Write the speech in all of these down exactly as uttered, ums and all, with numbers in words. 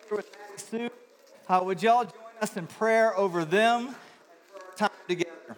here with Maddie Sue. Uh, would y'all join us in prayer over them and for our time together?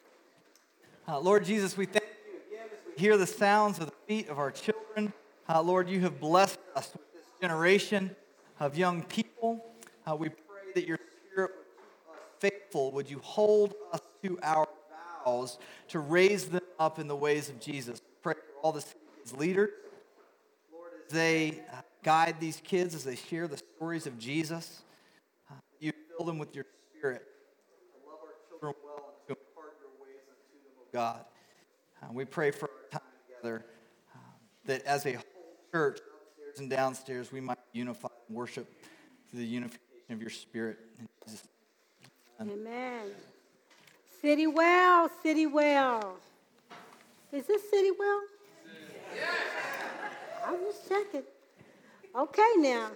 Uh, Lord Jesus, we thank you again as we hear the sounds of the feet of our children. Uh, Lord, you have blessed us with this generation of young people. Uh, we pray that your Spirit would keep us faithful. Would you hold us to our vows to raise them up in the ways of Jesus? We pray for all the city's leaders. Lord, as they uh, guide these kids, as they share the stories of Jesus, uh, you fill them with your Spirit to love our children well and to impart your ways unto them, O God. Uh, we pray for our time together, uh, that as a whole church, upstairs and downstairs, we might unify and worship through the unification of your Spirit. In Jesus' name. Amen. Amen. City well, city well. Is this city well? Yes. I'm just checking. Okay now.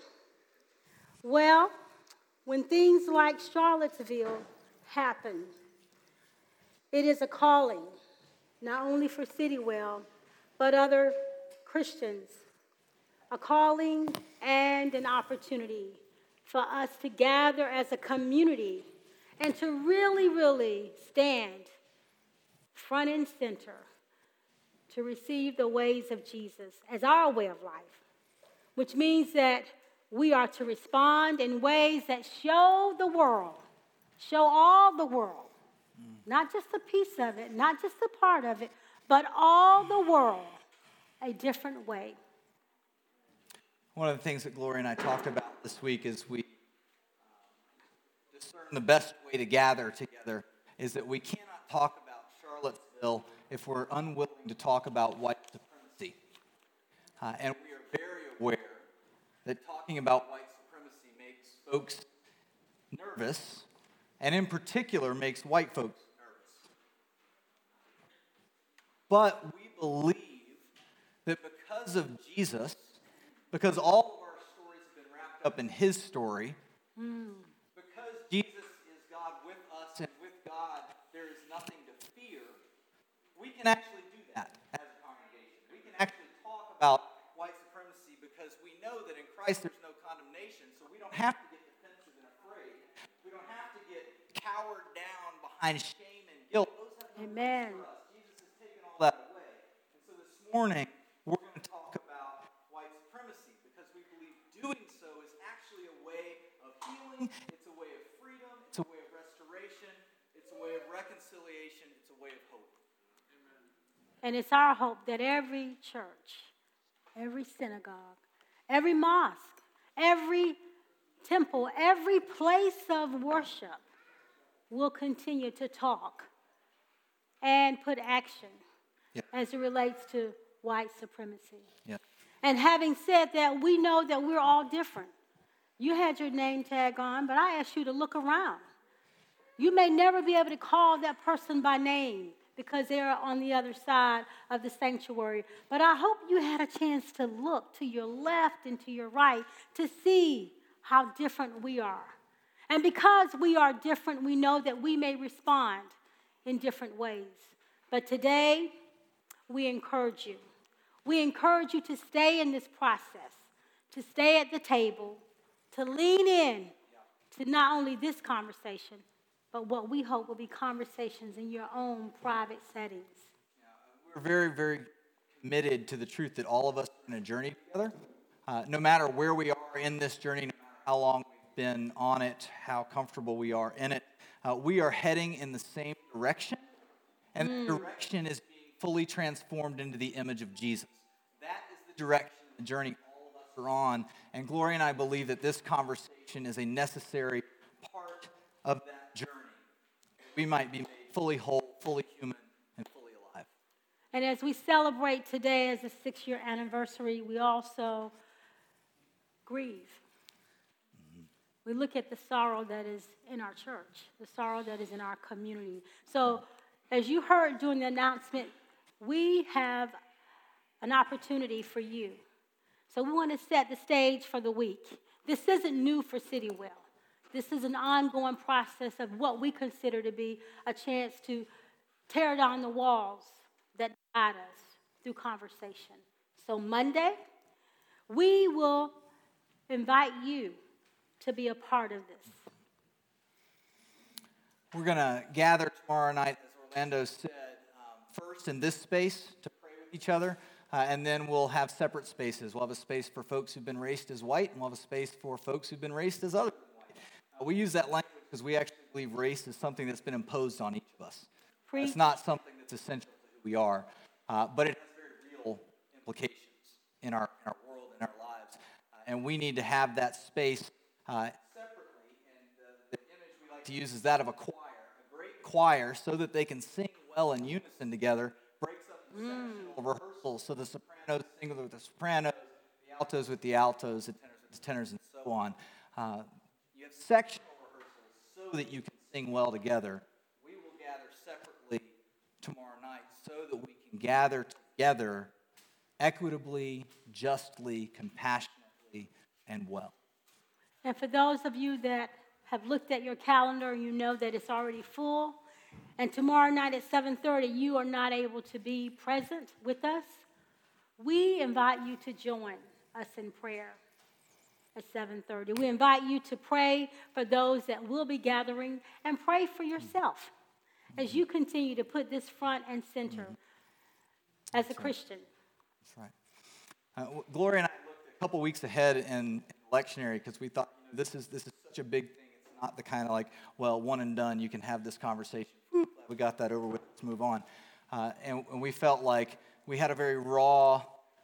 Well, when things like Charlottesville happen, it is a calling, not only for Citywell, but other Christians. A calling and an opportunity for us to gather as a community and to really, really stand front and center to receive the ways of Jesus as our way of life, which means that we are to respond in ways that show the world, show all the world, mm. not just a piece of it, not just a part of it, but all the world, a different way. One of the things that Gloria and I talked about this week is we discern the best way to gather together is that we cannot talk about Charlottesville if we're unwilling to talk about white supremacy. Uh, and we are very aware that talking about white supremacy makes folks nervous, and in particular makes white folks nervous. But we believe that because of Jesus, because all of our stories have been wrapped up in his story, mm. because Jesus is God with us and with God there is nothing to fear, we can actually do that as a congregation. We can actually talk about white supremacy because we know that in Christ there's no condemnation, so we don't have to get defensive and afraid. We don't have to get cowered down behind shame and guilt. Those have no Amen. For us. Jesus has taken all that away. And so this morning, we're going to talk about white supremacy because we believe doing so is actually a way of healing, it's a way of freedom, it's a way of restoration, it's a way of reconciliation, it's a way of hope. Amen. And it's our hope that every church, every synagogue, every mosque, every temple, every place of worship will continue to talk and put action yeah. as it relates to white supremacy. Yeah. And having said that, we know that we're all different. You had your name tag on, but I asked you to look around. You may never be able to call that person by name because they're on the other side of the sanctuary. But I hope you had a chance to look to your left and to your right to see how different we are. And because we are different, we know that we may respond in different ways. But today, we encourage you. We encourage you to stay in this process, to stay at the table, to lean in to not only this conversation, but what we hope will be conversations in your own private settings. Yeah, we're very, very committed to the truth that all of us are in a journey together. Uh, no matter where we are in this journey, no matter how long we've been on it, how comfortable we are in it, uh, we are heading in the same direction, and mm. the direction is being fully transformed into the image of Jesus. That is the direction, the journey all of us are on, and Gloria and I believe that this conversation is a necessary part of that journey. We might be made fully whole, fully human, and fully alive. And as we celebrate today as a six-year anniversary, we also grieve. Mm-hmm. We look at the sorrow that is in our church, the sorrow that is in our community. So as you heard during the announcement, we have an opportunity for you. So we want to set the stage for the week. This isn't new for Citywell. This is an ongoing process of what we consider to be a chance to tear down the walls that divide us through conversation. So Monday, we will invite you to be a part of this. We're going to gather tomorrow night, as Orlando said, um, first in this space to pray with each other, uh, and then we'll have separate spaces. We'll have a space for folks who've been raised as white, and we'll have a space for folks who've been raised as other than white. Uh, we use that language because we actually believe race is something that's been imposed on each of us. Preach. It's not something that's essential to who we are, uh, but it has very real implications in our, in our world, in our lives, uh, and we need to have that space uh, separately, and uh, the image we like to use is that of a choir, a great choir, so that they can sing well in unison together, breaks up the mm. rehearsals, so the sopranos sing with the sopranos, the altos with the altos, the tenors with the tenors, and so on. Uh, you have sectional rehearsals so that you can sing well together. We will gather separately tomorrow night so that we can gather together equitably, justly, compassionately, and well. And for those of you that have looked at your calendar, you know that it's already full. And tomorrow night at seven thirty, you are not able to be present with us. We invite you to join us in prayer at seven thirty. We invite you to pray for those that will be gathering and pray for yourself as you continue to put this front and center as a That's Christian. Right. That's right. Uh, Gloria and I looked a couple weeks ahead in, in lectionary because we thought, you know, this is this is such a big thing. It's not the kind of like, well, one and done, you can have this conversation. We got that over with, let's move on. Uh, and, and we felt like we had a very raw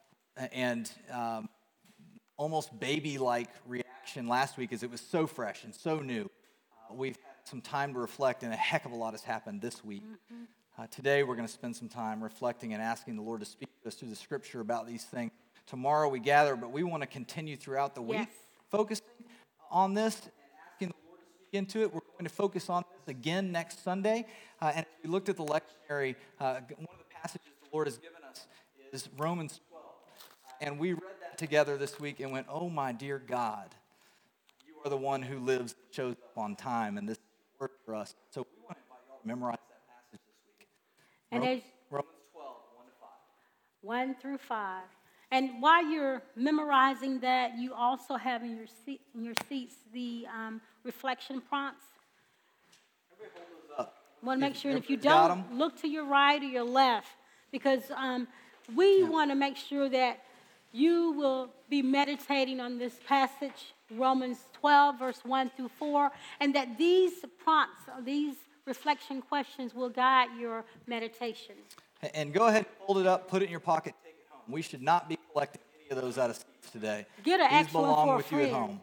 and um, almost baby-like reaction last week as it was so fresh and so new. Uh, we've had some time to reflect, and a heck of a lot has happened this week. Mm-hmm. Uh, today, we're going to spend some time reflecting and asking the Lord to speak to us through the Scripture about these things. Tomorrow we gather, but we want to continue throughout the week yes. focusing on this and asking the Lord to speak into it. We're going to focus on this again next Sunday. Uh, and as we looked at the lectionary, uh, one of the passages the Lord has given us is Romans twelve. And we read that together this week and went, oh, my dear God, you are the one who lives and shows up on time, and this is word for us. So we want to invite you all to memorize that passage this week. And Romans, as, Romans twelve, one to five. one through five. And while you're memorizing that, you also have in your seat, in your seats the um, reflection prompts. Everybody hold those up. I want to make sure, and if you Got don't, 'em? look to your right or your left, because um, we Yeah. want to make sure that you will be meditating on this passage, Romans twelve, verse one through four, and that these prompts, these reflection questions will guide your meditation. And go ahead and fold it up, put it in your pocket, take it home. We should not be collecting any of those out of seats today. Get an These extra one belong for a with you at friend. home.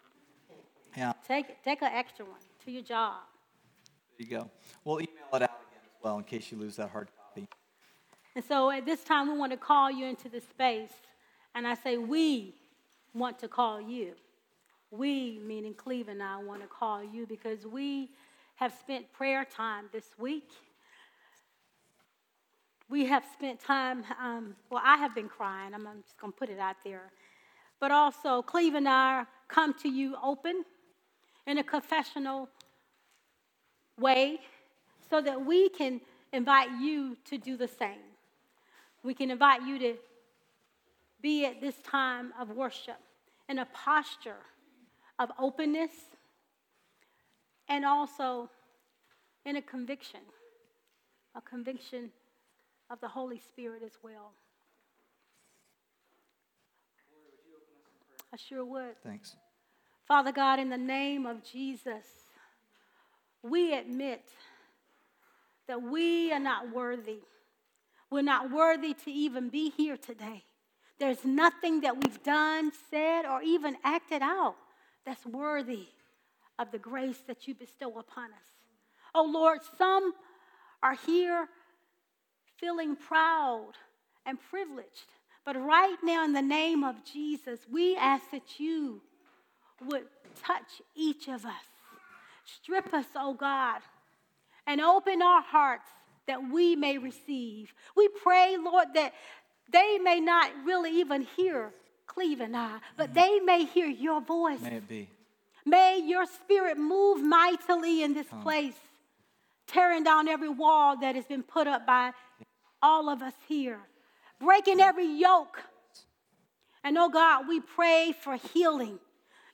Yeah, Take, take an extra one to your job. there you go. We'll email it out again as well in case you lose that hard copy. And so at this time, we want to call you into this space. And I say, we want to call you. We, meaning Cleve and I, want to call you because we have spent prayer time this week. We have spent time, um, well, I have been crying. I'm, I'm just going to put it out there. But also, Cleve and I come to you open in a confessional way so that we can invite you to do the same. We can invite you to be at this time of worship in a posture of openness and also in a conviction, a conviction of the Holy Spirit as well. I sure would. Thanks. Father God, in the name of Jesus, we admit that we are not worthy. We're not worthy to even be here today. There's nothing that we've done, said, or even acted out that's worthy of the grace that you bestow upon us. Oh Lord, some are here feeling proud and privileged. But right now, in the name of Jesus, we ask that you would touch each of us. Strip us, oh God, and open our hearts that we may receive. We pray, Lord, that they may not really even hear Cleve and I, but they may hear your voice. May it be. May your spirit move mightily in this Come. place, tearing down every wall that has been put up by all of us here, breaking every yoke. And oh God, we pray for healing.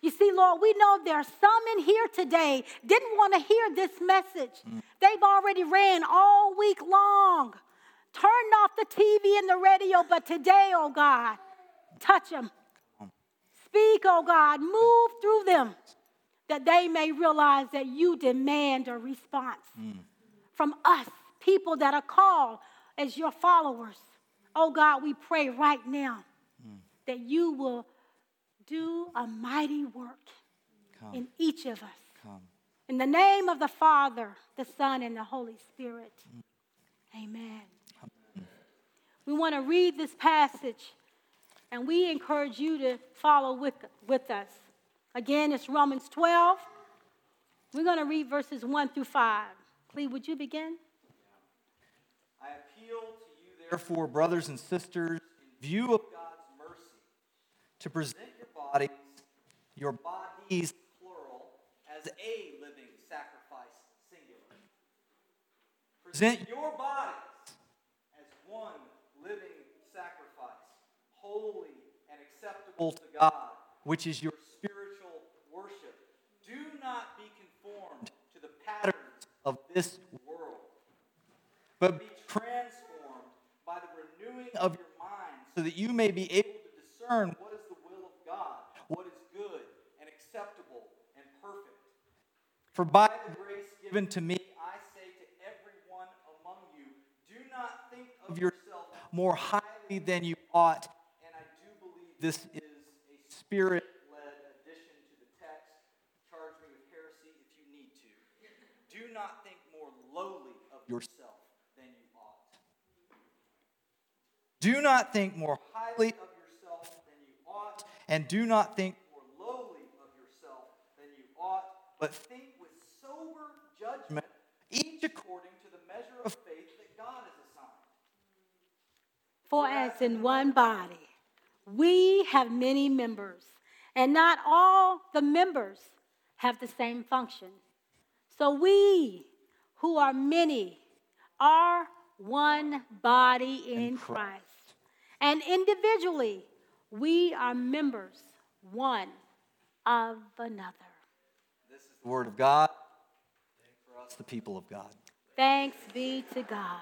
You see, Lord, we know there are some in here today didn't want to hear this message. Mm. They've already ran all week long, turned off the T V and the radio, but today, oh God, touch them. Speak, oh God, move through them, that they may realize that you demand a response mm. from us, people that are called as your followers. Oh God, we pray right now mm. that you will do a mighty work Come. in each of us. Come. In the name of the Father, the Son, and the Holy Spirit. Mm. Amen. Amen. We want to read this passage, and we encourage you to follow with, with us. Again, it's Romans twelve. We're going to read verses one through five. Please, would you begin? I appeal to you, therefore, brothers and sisters, in view of God's mercy, to present your bodies, your bodies, plural, as a living sacrifice, singular. Present your bodies as one living sacrifice, holy and acceptable to God, which is your spiritual worship. Do not be conformed to the patterns of this world, but be transformed by the renewing of your mind, so that you may be able to discern what is the will of God, what is good and acceptable and perfect. For by the grace given to me, I say to everyone among you, do not think of yourself more highly than you ought. And I do believe this is a spirit-led addition to the text. Charge me with heresy if you need to. Do not think more lowly of yourself than you ought. Do not think more highly of yourself than you ought, and do not think more lowly of yourself than you ought, but think with sober judgment, each according to the measure of faith that God has assigned. For as in one body we have many members, and not all the members have the same function. So we, who are many, are one body in Christ. And individually, we are members one of another. This is the word of God for us, the people of God. Thanks be to God.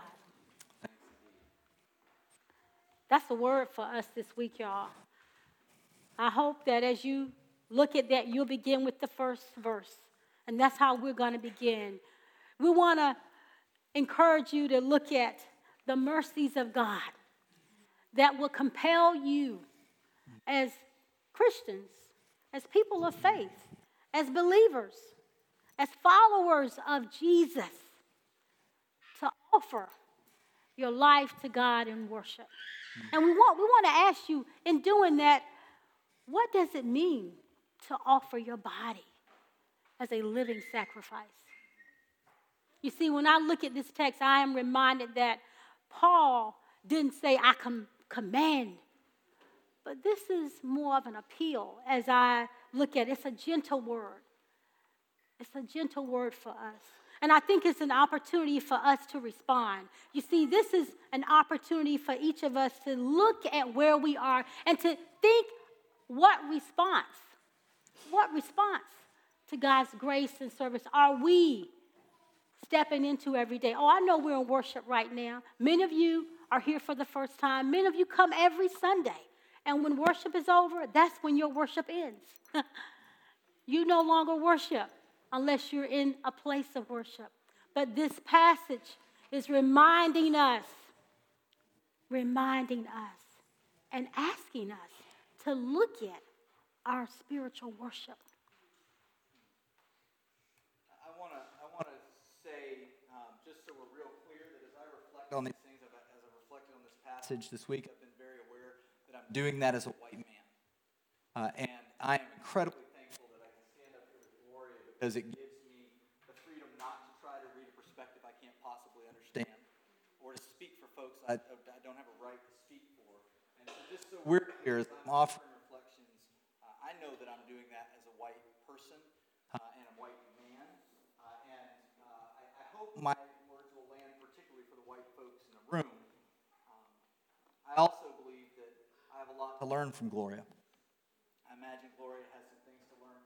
That's the word for us this week, y'all. I hope that as you look at that, you'll begin with the first verse. And that's how we're going to begin. We want to encourage you to look at the mercies of God that will compel you as Christians, as people of faith, as believers, as followers of Jesus, to offer your life to God in worship. And we want, we want to ask you, in doing that, what does it mean to offer your body as a living sacrifice? You see, when I look at this text, I am reminded that Paul didn't say, I com- command. But this is more of an appeal as I look at it. It's a gentle word. It's a gentle word for us. And I think it's an opportunity for us to respond. You see, this is an opportunity for each of us to look at where we are and to think what response, what response to God's grace and service are we stepping into every day? Oh, I know we're in worship right now. Many of you are here for the first time. Many of you come every Sunday. And when worship is over, that's when your worship ends. You no longer worship unless you're in a place of worship. But this passage is reminding us, reminding us, and asking us to look at our spiritual worship. I want to I want to say, um, just so we're real clear, that as I reflect on these things, as I reflected on this passage this week, I've been very aware that I'm doing that as a white man. Uh, and I am incredibly thankful that I can stand up here with Gloria, because it gives me the freedom not to try to read a perspective I can't possibly understand, or to speak for folks I, I don't have a right to speak for. And so just so we're clear, as I'm offering reflections, uh, I know that I'm doing that as a white person uh, and a white man. Uh, and uh, I, I hope my words will land particularly for the white folks in the room. Um, I also believe that I have a lot to learn from Gloria. I imagine Gloria has some things to learn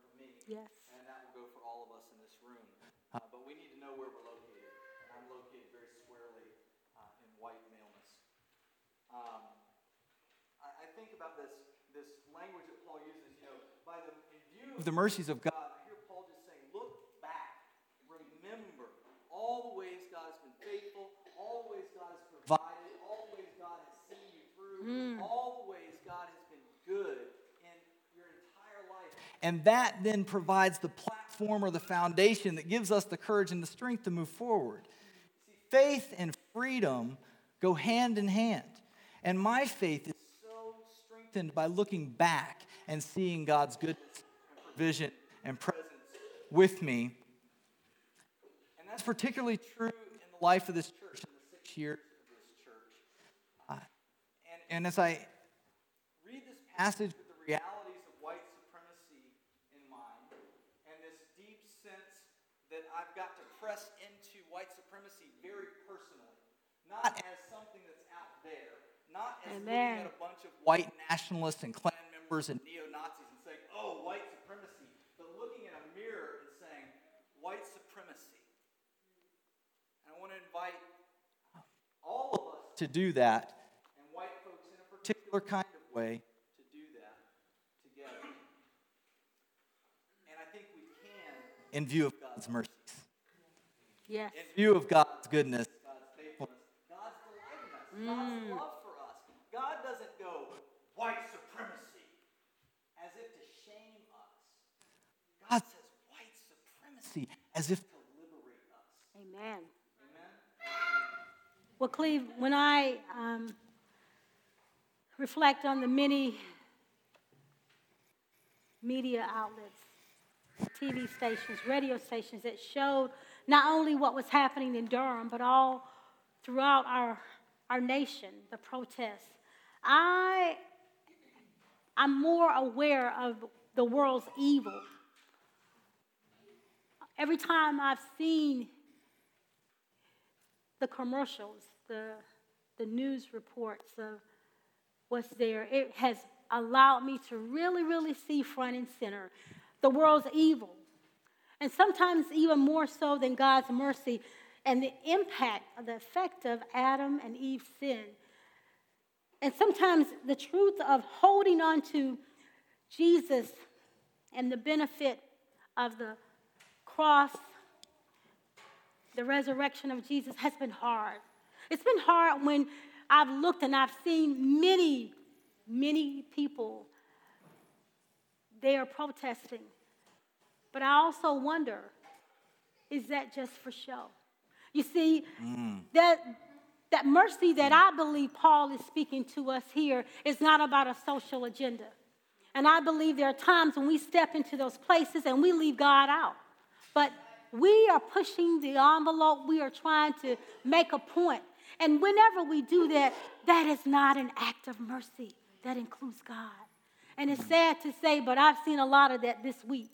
Yes. And that will go for all of us in this room. Uh, but we need to know where we're located. I'm located very squarely uh, in white maleness. Um, I, I think about this, this language that Paul uses, you know, by the in view of the mercies of God, I hear Paul just saying, look back, remember all the ways God has been faithful, all the ways God has provided, all the ways God has seen you through, mm. all the ways God has been good in your entire life. And that then provides the platform or the foundation that gives us the courage and the strength to move forward. See, faith and freedom go hand in hand. And my faith is so strengthened by looking back and seeing God's goodness and provision and presence with me. And that's particularly true in the life of this church, in the six years of this church. Uh, and, and as I read this passage with the realities of white supremacy in mind, and this deep sense that I've got to press into white supremacy very personally, not as something that's out there, not as Amen. Looking at a bunch of white nationalists and Klan members and neo-Nazis and saying, oh, white supremacy, but looking in a mirror and saying, white supremacy. And I want to invite all of us to do that, and white folks in a particular kind of way to do that together. And I think we can in view of God's mercies. Yes. In view of God's goodness, God's faithfulness, God's delight in us, mm. God's love for us. God doesn't go white supremacy as if to shame us. God says white supremacy as if to liberate us. Amen. Amen? Well, Cleve, when I um, reflect on the many media outlets, T V stations, radio stations that showed not only what was happening in Durham, but all throughout our, our nation, the protests, I, I'm more aware of the world's evil. Every time I've seen the commercials, the, the news reports of what's there, it has allowed me to really, really see front and center the world's evil. And sometimes even more so than God's mercy and the impact of the effect of Adam and Eve's sin. And sometimes the truth of holding on to Jesus and the benefit of the cross, the resurrection of Jesus has been hard. It's been hard when I've looked and I've seen many, many people, they are protesting. But I also wonder, is that just for show? You see, mm. that, that mercy that I believe Paul is speaking to us here is not about a social agenda. And I believe there are times when we step into those places and we leave God out. But we are pushing the envelope. We are trying to make a point. And whenever we do that, that is not an act of mercy. That includes God. And it's sad to say, but I've seen a lot of that this week.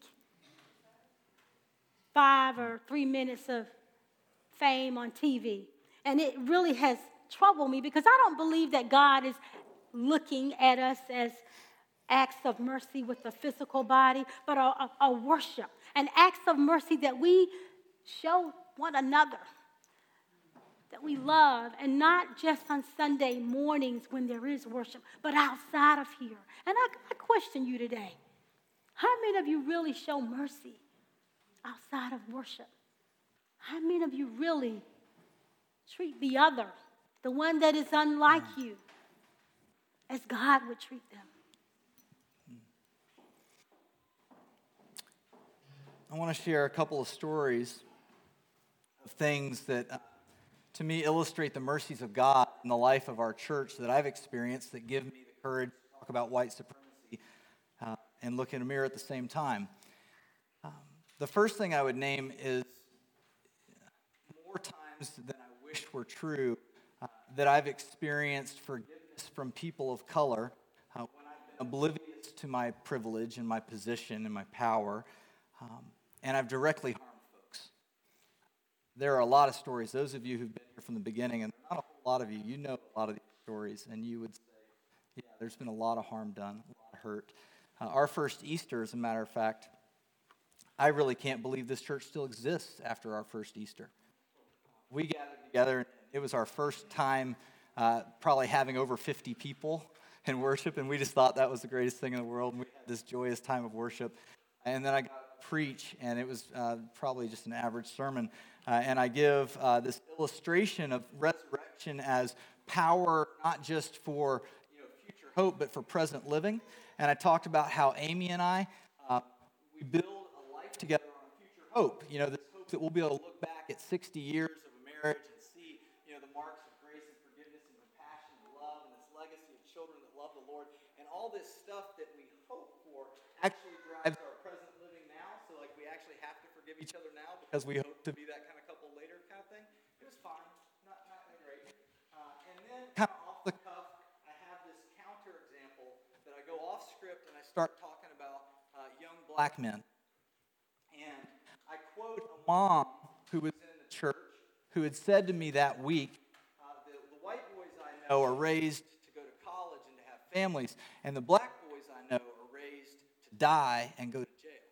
Five or three minutes of fame on T V. And it really has troubled me because I don't believe that God is looking at us as acts of mercy with the physical body, but a, a, a worship, an acts of mercy that we show one another, that we love, and not just on Sunday mornings when there is worship, but outside of here. And I, I question you today, how many of you really show mercy outside of worship? How many of you really treat the other, the one that is unlike you, as God would treat them? I want to share a couple of stories of things that, uh, to me, illustrate the mercies of God in the life of our church that I've experienced that give me the courage to talk about white supremacy uh, and look in a mirror at the same time. Um, the first thing I would name is more times than I wish were true uh, that I've experienced forgiveness from people of color uh, when I've been oblivious to my privilege and my position and my power. Um, and I've directly harmed folks. There are a lot of stories. Those of you who've been here from the beginning, and not a whole lot of you, you know a lot of these stories, and you would say, yeah, there's been a lot of harm done, a lot of hurt. Uh, our first Easter, as a matter of fact, I really can't believe this church still exists after our first Easter. We gathered together. It was our first time uh, probably having over fifty people in worship, and we just thought that was the greatest thing in the world. And we had this joyous time of worship. And then I got to preach, and it was uh, probably just an average sermon. Uh, and I give uh, this illustration of resurrection as power, not just for you know, future hope, but for present living. And I talked about how Amy and I, uh, we build a life together on future hope. You know, this hope that we'll be able to look back at sixty years of a marriage and see, you know, the marks of grace and forgiveness and compassion and love and this legacy of children that love the Lord. And all this stuff that we hope for actually drives our present living now. So, like, we actually have to forgive each other now because we hope to be that kind of couple later kind of thing. It was fine. Not, not that great. Uh, and then, kind of off the cuff, I have this counter example that I go off script and I start talking about uh, young black men. And I quote a mom who was in the church who had said to me that week, uh, the, the white boys I know are raised to go to college and to have families, and the black boys I know are raised to die and go to jail.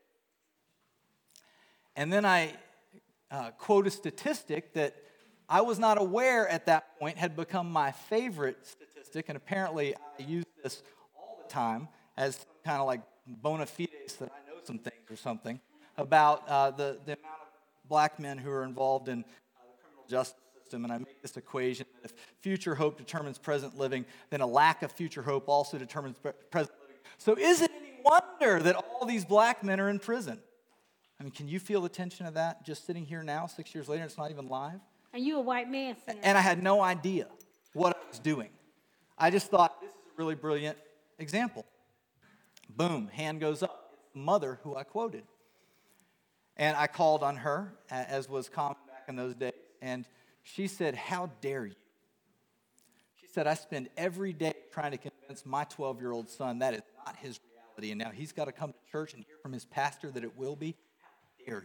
And then I uh, quote a statistic that I was not aware at that point had become my favorite statistic, and apparently I use this all the time as some kind of like bona fides that I know some things or something about uh, the, the amount of black men who are involved in uh, the criminal justice system. And I make this equation that if future hope determines present living, then a lack of future hope also determines pre- present living. So is it any wonder that all these black men are in prison? I mean, can you feel the tension of that just sitting here now, six years later, and it's not even live? And you a white man, Sam. And I had no idea what I was doing. I just thought, this is a really brilliant example. Boom, hand goes up. It's the mother who I quoted. And I called on her, as was common back in those days, and she said, how dare you? She said, I spend every day trying to convince my twelve-year-old son that is not his reality, and now he's got to come to church and hear from his pastor that it will be. How dare you?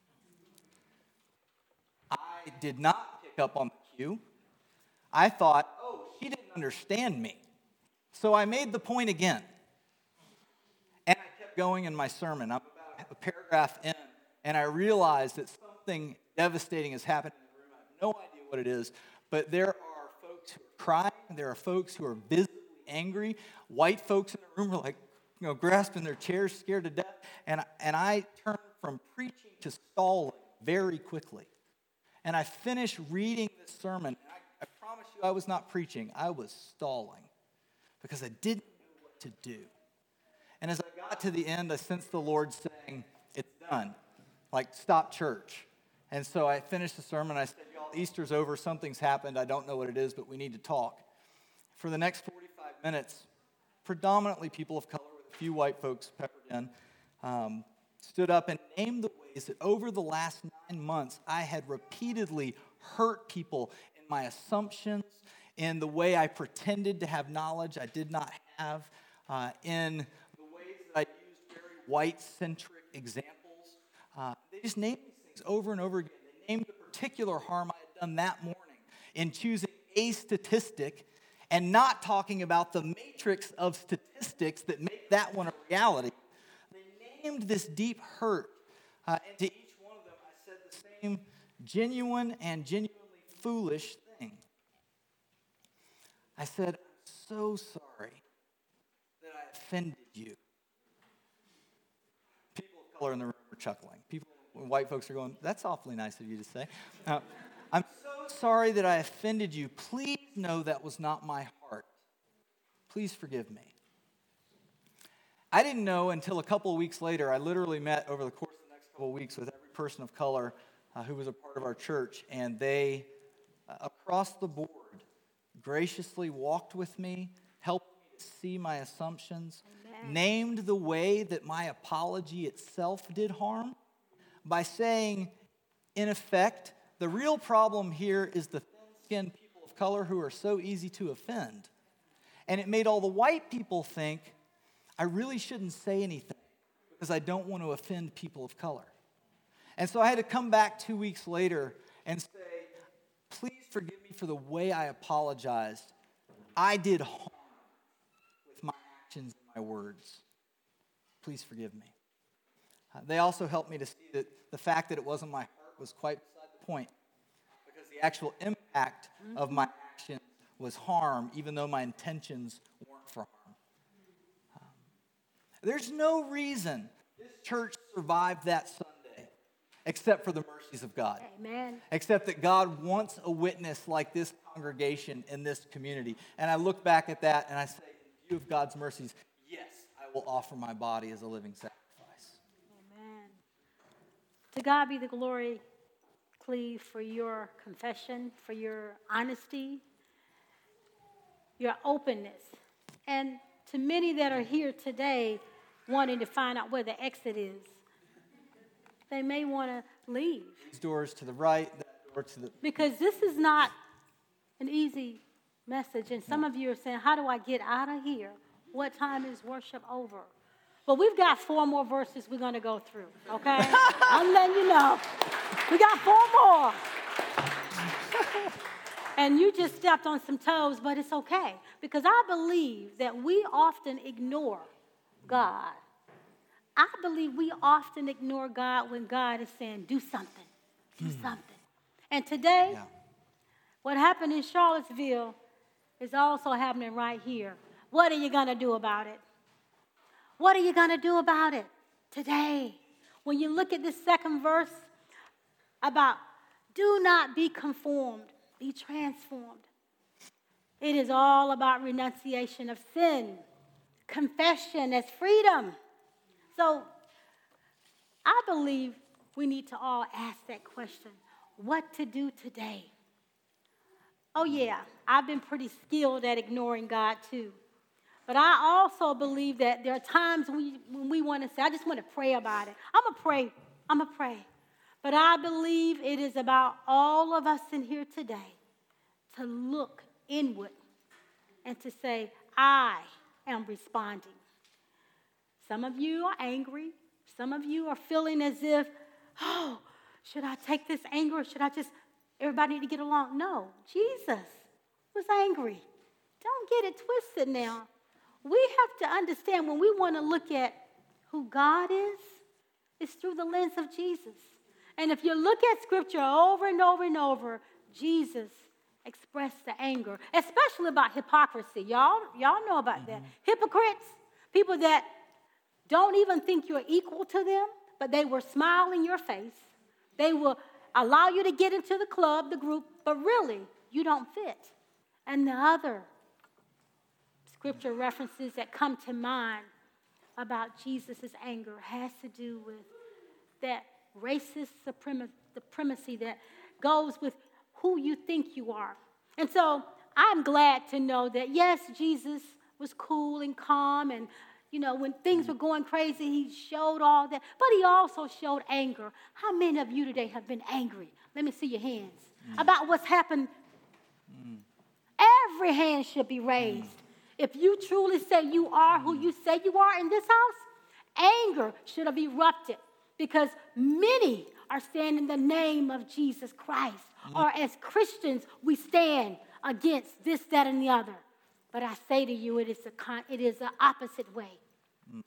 I did not pick up on the cue. I thought, oh, she didn't understand me. So I made the point again. And I kept going in my sermon. I'm about a paragraph in, and I realized that something devastating has happened in the room. I have no idea what it is, but there are folks who are crying. There are folks who are visibly angry. White folks in the room are like, you know, grasping their chairs, scared to death. And, and I turned from preaching to stalling very quickly. And I finished reading this sermon, and I, I promise you I was not preaching. I was stalling because I didn't know what to do. And as I got to the end, I sensed the Lord saying, it's done. Like, stop church. And so I finished the sermon. I said, y'all, Easter's over. Something's happened. I don't know what it is, but we need to talk. For the next forty-five minutes, predominantly people of color with a few white folks peppered in, um, stood up and named the ways that over the last nine months, I had repeatedly hurt people in my assumptions, in the way I pretended to have knowledge I did not have, uh, in the ways that I used very white-centric examples. Uh, they just named these things over and over again. They named the particular harm I had done that morning in choosing a statistic and not talking about the matrix of statistics that make that one a reality. They named this deep hurt, uh, and to each one of them I said the same genuine and genuinely foolish thing. I said, I'm so sorry that I offended you. People of color in the room are chuckling. People, white folks are going, that's awfully nice of you to say. Uh, I'm so sorry that I offended you. Please know that was not my heart. Please forgive me. I didn't know until a couple of weeks later. I literally met over the course of the next couple of weeks with every person of color uh, who was a part of our church, and they, uh, across the board, graciously walked with me, helped me to see my assumptions, Amen. Named the way that my apology itself did harm by saying, in effect, the real problem here is the thin-skinned people of color who are so easy to offend. And it made all the white people think, I really shouldn't say anything because I don't want to offend people of color. And so I had to come back two weeks later and say, please forgive me for the way I apologized. I did harm with my actions and my words. Please forgive me. Uh, they also helped me to see that the fact that it wasn't my heart was quite beside the point, because the actual impact mm-hmm. of my actions was harm, even though my intentions weren't for harm. Um, there's no reason this church survived that Sunday except for the mercies of God. Amen. Except that God wants a witness like this congregation in this community. And I look back at that and I say, in view of God's mercies, yes, I will offer my body as a living sacrifice. Amen. To God be the glory, Cleve, for your confession, for your honesty, your openness. And to many that are here today wanting to find out where the exit is, they may want to leave. These doors to the right, that door to the... Because this is not an easy message. And some no. of you are saying, how do I get out of here? What time is worship over? Well, we've got four more verses we're going to go through, okay? I'm letting you know. We got four more. And you just stepped on some toes, but it's okay. Because I believe that we often ignore God. I believe we often ignore God when God is saying, do something, do hmm. something. And today, yeah. what happened in Charlottesville is also happening right here. What are you going to do about it? What are you going to do about it today? When you look at this second verse about do not be conformed, be transformed. It is all about renunciation of sin, confession as freedom. So I believe we need to all ask that question, what to do today? Oh yeah, I've been pretty skilled at ignoring God too. But I also believe that there are times when we, when we want to say, I just want to pray about it. I'm going to pray. I'm going to pray. But I believe it is about all of us in here today to look inward and to say, I am responding. Some of you are angry. Some of you are feeling as if, oh, should I take this anger or should I just, everybody need to get along? No, Jesus was angry. Don't get it twisted now. We have to understand when we want to look at who God is, it's through the lens of Jesus. And if you look at Scripture over and over and over, Jesus expressed the anger, especially about hypocrisy. Y'all, y'all know about mm-hmm. that. Hypocrites, people that don't even think you're equal to them, but they will smile in your face. They will allow you to get into the club, the group, but really, you don't fit. And the other Scripture references that come to mind about Jesus' anger has to do with that racist supremacy that goes with who you think you are. And so I'm glad to know that, yes, Jesus was cool and calm, and, you know, when things were going crazy, he showed all that, but he also showed anger. How many of you today have been angry? Let me see your hands. Mm. About what's happened. Mm. Every hand should be raised. Mm. If you truly say you are who you say you are in this house, anger should have erupted because many are standing in the name of Jesus Christ. Mm. Or as Christians, we stand against this, that, and the other. But I say to you, it is the con- it is the opposite way. Mm.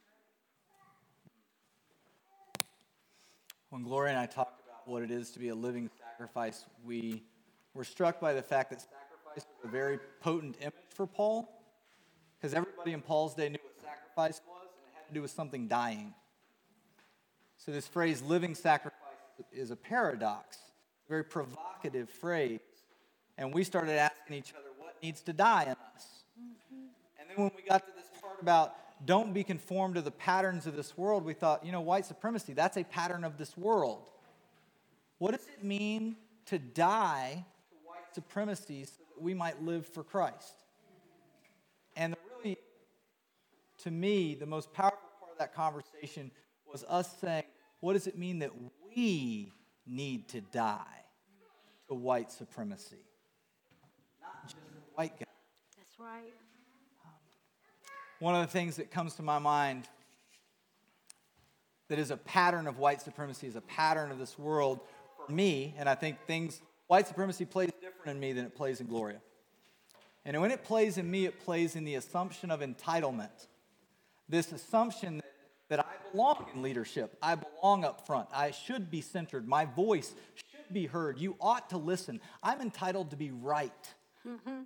When Gloria and I talked about what it is to be a living sacrifice, we were struck by the fact that sacrifice was a very potent image for Paul. Because everybody in Paul's day knew what sacrifice was, and it had to do with something dying. So this phrase, living sacrifice, is a paradox, a very provocative phrase. And we started asking each other, what needs to die in us? Mm-hmm. And then when we got to this part about don't be conformed to the patterns of this world, we thought, you know, white supremacy, that's a pattern of this world. What does it mean to die to white supremacy so that we might live for Christ? And really, to me, the most powerful part of that conversation was us saying, what does it mean that we need to die to white supremacy? Not just the white guy. That's right. Um, one of the things that comes to my mind that is a pattern of white supremacy, is a pattern of this world for me, and I think things, white supremacy plays different in me than it plays in Gloria. And when it plays in me, it plays in the assumption of entitlement. This assumption that, that I belong in leadership. I belong up front. I should be centered. My voice should be heard. You ought to listen. I'm entitled to be right. Mm-hmm.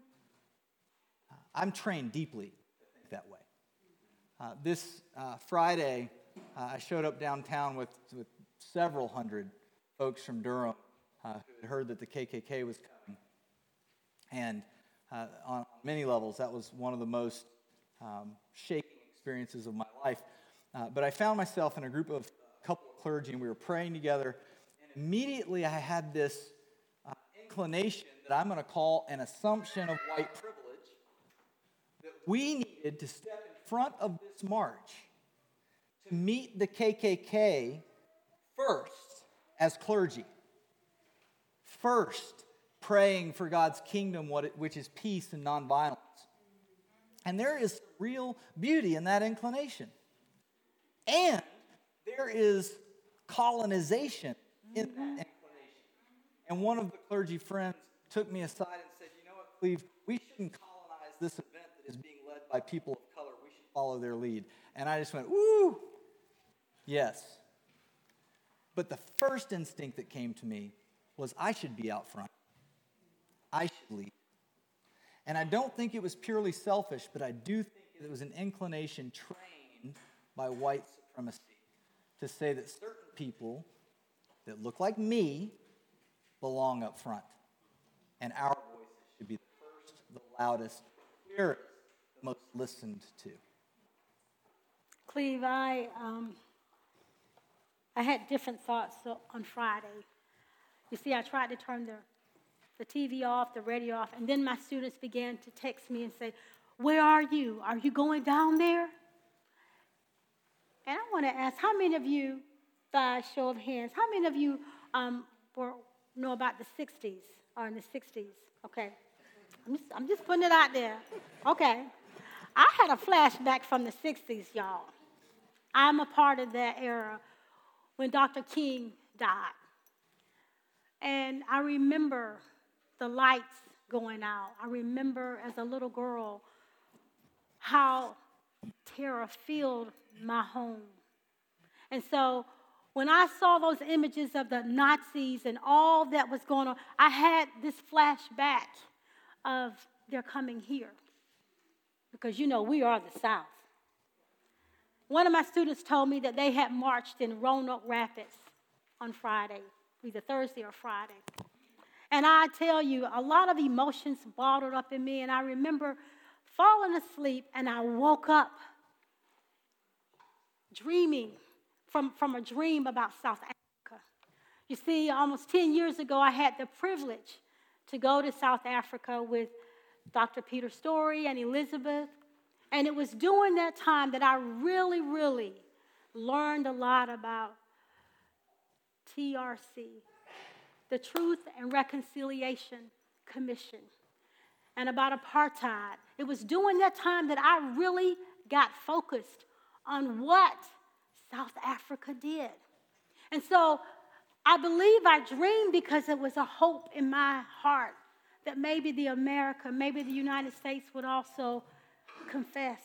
I'm trained deeply to think that way. Uh, this uh, Friday, uh, I showed up downtown with, with several hundred folks from Durham uh, who had heard that the K K K was coming. And uh, on many levels, that was one of the most um, shaking experiences of my life. Uh, but I found myself in a group of a couple of clergy, and we were praying together. And immediately I had this uh, inclination that I'm going to call an assumption of white privilege, that we needed to step in front of this march to meet the K K K first as clergy. First, praying for God's kingdom, which is peace and nonviolence. And there is real beauty in that inclination. And there is colonization in that inclination. And one of the clergy friends took me aside and said, you know what, Cleve, we shouldn't colonize this event that is being led by people of color. We should follow their lead. And I just went, woo, yes. But the first instinct that came to me was I should be out front. I should lead. And I don't think it was purely selfish, but I do think it was an inclination trained by white supremacy to say that certain people that look like me belong up front. And our voices should be the first, the loudest, the clearest, the most listened to. Cleve, I, um, I had different thoughts on Friday. You see, I tried to turn the, the T V off, the radio off, and then my students began to text me and say, where are you? Are you going down there? And I want to ask, how many of you, by show of hands, how many of you um, were, know about the sixties, or in the sixties? Okay. I'm just, I'm just putting it out there. Okay. I had a flashback from the sixties, y'all. I'm a part of that era when Doctor King died. And I remember the lights going out. I remember as a little girl how terror filled my home. And so when I saw those images of the Nazis and all that was going on, I had this flashback of their coming here. Because, you know, we are the South. One of my students told me that they had marched in Roanoke Rapids on Friday, either Thursday or Friday. And I tell you, a lot of emotions bottled up in me, and I remember falling asleep, and I woke up dreaming from, from a dream about South Africa. You see, almost ten years ago, I had the privilege to go to South Africa with Doctor Peter Story and Elizabeth, and it was during that time that I really, really learned a lot about T R C, the Truth and Reconciliation Commission, and about apartheid. It was during that time that I really got focused on what South Africa did. And so I believe I dreamed because it was a hope in my heart that maybe the America, maybe the United States would also confess,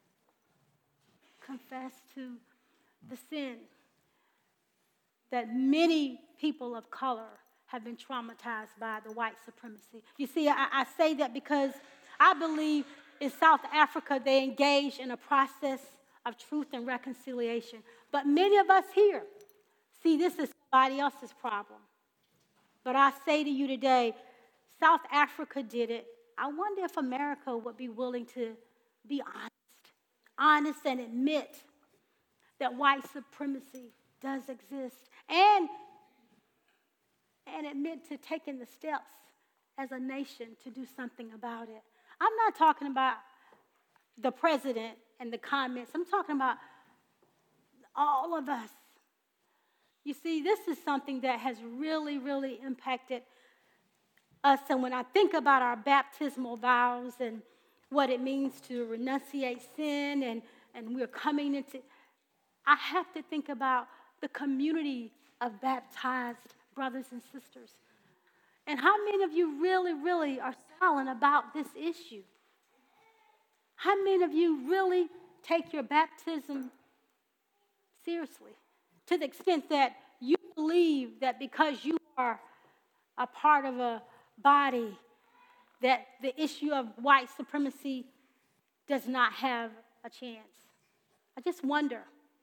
confess to the sin that many people of color have been traumatized by the white supremacy. You see, I, I say that because I believe in South Africa they engaged in a process of truth and reconciliation. But many of us here see this as somebody else's problem. But I say to you today, South Africa did it. I wonder if America would be willing to be honest, honest and admit that white supremacy does exist, and, and admit to taking the steps as a nation to do something about it. I'm not talking about the president and the comments. I'm talking about all of us. You see, this is something that has really, really impacted us. And when I think about our baptismal vows and what it means to renunciate sin, and, and we're coming into, I have to think about the community of baptized brothers and sisters. And how many of you really, really are silent about this issue? How many of you really take your baptism Seriously. To the extent that you believe that because you are a part of a body, that the issue of white supremacy does not have a chance. I just wonder.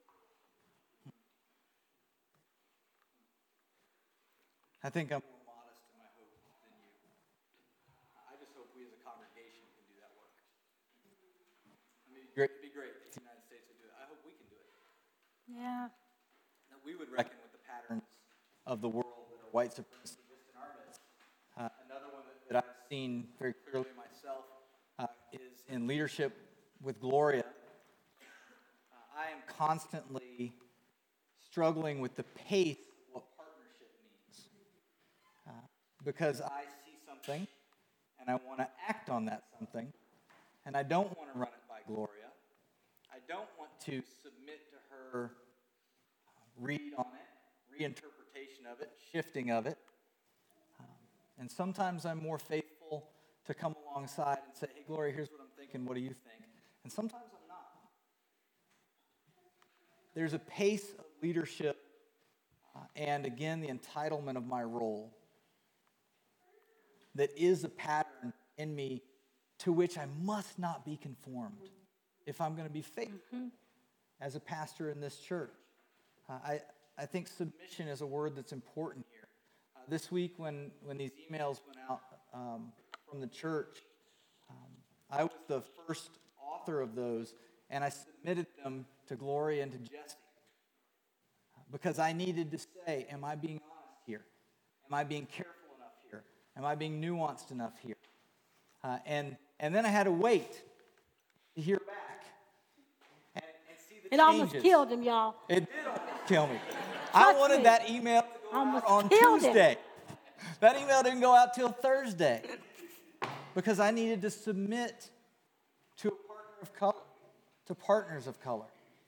I think I'm more modest in my hope than you. I just hope we as a congregation can do that work. I mean, it'd be great if the United States would do it. I hope we can do it. Yeah. That we would reckon with the patterns of the world that are white supremacy just in our midst. Uh, another one that, that I've seen very clearly myself uh, is in leadership with Gloria. Uh, I am constantly struggling with the pace of what partnership means. Uh, because I see something and I want to act on that something, and I don't want to run it by Gloria. I don't want to submit to her read on it, reinterpretation of it, shifting of it. Um, and sometimes I'm more faithful to come alongside and say, hey, Gloria, here's what I'm thinking. What do you think? And sometimes I'm not. There's a pace of leadership uh, and, again, the entitlement of my role that is a pattern in me to which I must not be conformed if I'm going to be faithful mm-hmm. as a pastor in this church. Uh, I, I think submission is a word that's important here. Uh, this week when, when these emails went out um, from the church, um, I was the first author of those, and I submitted them to Gloria and to Jesse because I needed to say, am I being honest here? Am I being careful enough here? Am I being nuanced enough here? Uh, and, and then I had to wait to hear back and, and see the it changes. Almost killed him, y'all. It did almost kill me. I wanted me. that email to go Almost out on Tuesday. Him. That email didn't go out till Thursday because I needed to submit to a partner of color, to partners of color.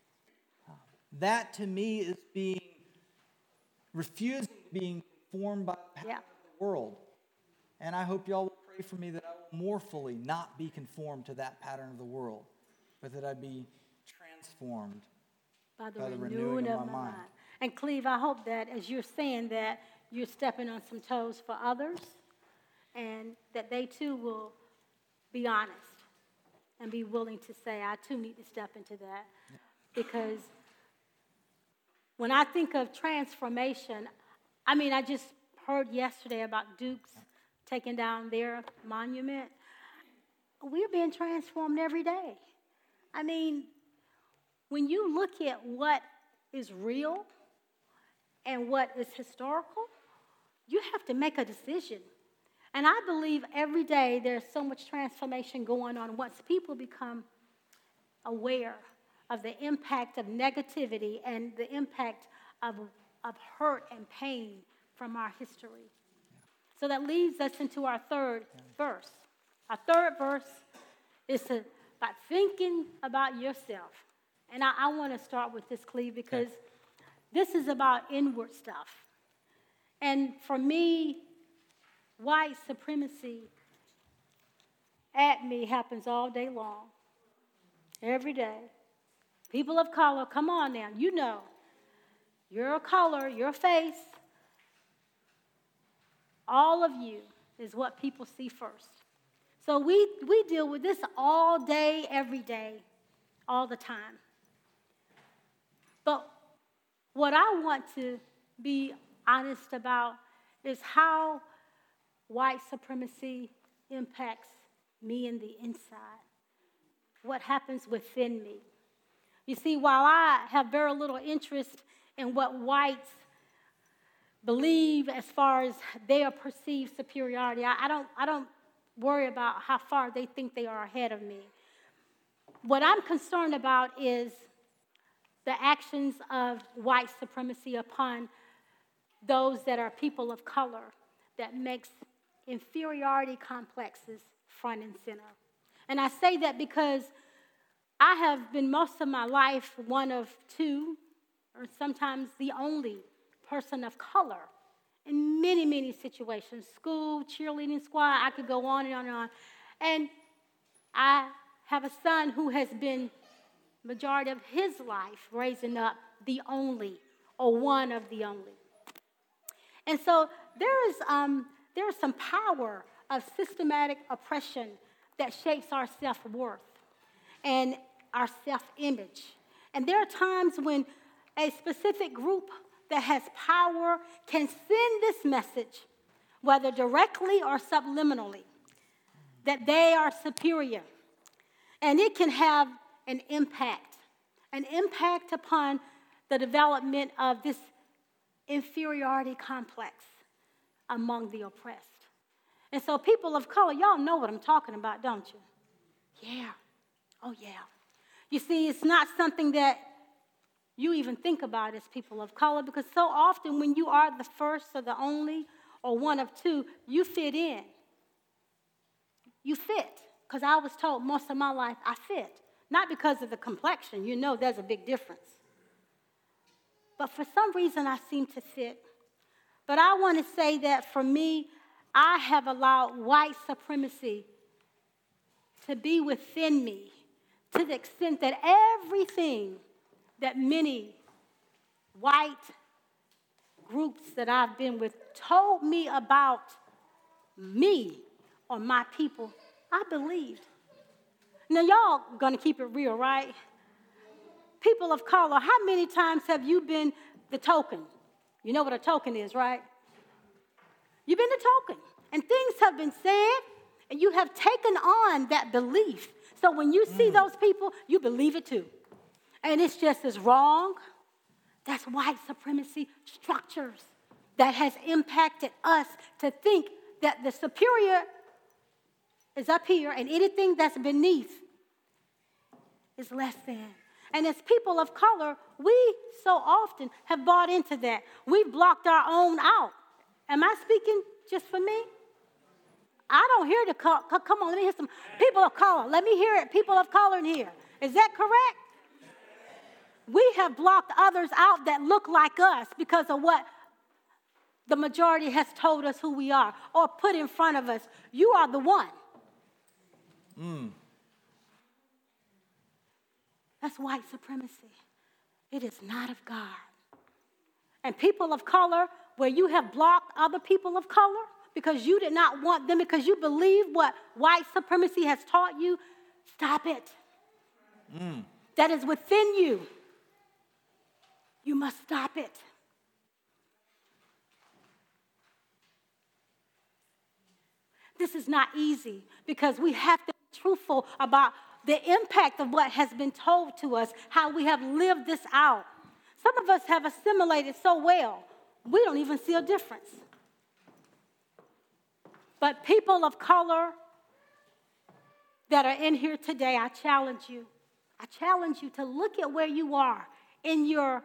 That to me is being, refusing being conformed by the pattern yeah. of the world. And I hope y'all will pray for me that I will more fully not be conformed to that pattern of the world, but that I be transformed by the, by the renewing, renewing of, of my my mind. mind. And Cleve, I hope that as you're saying that, you're stepping on some toes for others, and that they too will be honest and be willing to say, I too need to step into that. Yeah. Because when I think of transformation, I mean, I just heard yesterday about Duke's taking down their monument. We're being transformed every day. I mean, when you look at what is real and what is historical, you have to make a decision. And I believe every day there's so much transformation going on once people become aware of the impact of negativity and the impact of, of hurt and pain from our history. So that leads us into our third verse. Our third verse is to, about thinking about yourself. And I, I want to start with this, Cleve, because okay. this is about inward stuff. And for me, white supremacy at me happens all day long, every day. People of color, come on now, you know, your color, your face, all of you is what people see first. So we, we deal with this all day, every day, all the time. But what I want to be honest about is how white supremacy impacts me in the inside, what happens within me. You see, while I have very little interest in what whites believe as far as their perceived superiority, I, I don't, I don't worry about how far they think they are ahead of me. What I'm concerned about is the actions of white supremacy upon those that are people of color that makes inferiority complexes front and center. And I say that because I have been most of my life one of two, or sometimes the only person of color in many, many situations. School, cheerleading squad, I could go on and on and on. And I have a son who has been majority of his life raising up the only or one of the only. And so there is um, there is some power of systematic oppression that shapes our self-worth and our self-image. And there are times when a specific group that has power can send this message, whether directly or subliminally, that they are superior. And it can have an impact, an impact upon the development of this inferiority complex among the oppressed. And so people of color, y'all know what I'm talking about, don't you? Yeah. Oh, yeah. You see, it's not something that you even think about as people of color, because so often when you are the first or the only or one of two, you fit in. You fit, because I was told most of my life I fit. Not because of the complexion. You know there's a big difference. But for some reason, I seem to fit. But I want to say that for me, I have allowed white supremacy to be within me to the extent that everything that many white groups that I've been with told me about me or my people, I believed. Now, y'all gonna keep it real, right? People of color, how many times have you been the token? You know what a token is, right? You've been the token. And things have been said, and you have taken on that belief. So when you see mm. those people, you believe it too. And it's just as wrong. That's white supremacy structures that has impacted us to think that the superior is up here and anything that's beneath is less than. And as people of color, we so often have bought into that. We've blocked our own out. Am I speaking just for me? I don't hear the call. Come on, let me hear some people of color. Let me hear it. People of color in here. Is that correct? We have blocked others out that look like us because of what the majority has told us who we are or put in front of us. You are the one. Mm. That's white supremacy. It is not of God. And people of color, where you have blocked other people of color because you did not want them, because you believe what white supremacy has taught you, stop it. Mm. That is within you. You must stop it. This is not easy because we have to be truthful about the impact of what has been told to us, how we have lived this out. Some of us have assimilated so well, we don't even see a difference. But people of color that are in here today, I challenge you. I challenge you to look at where you are in your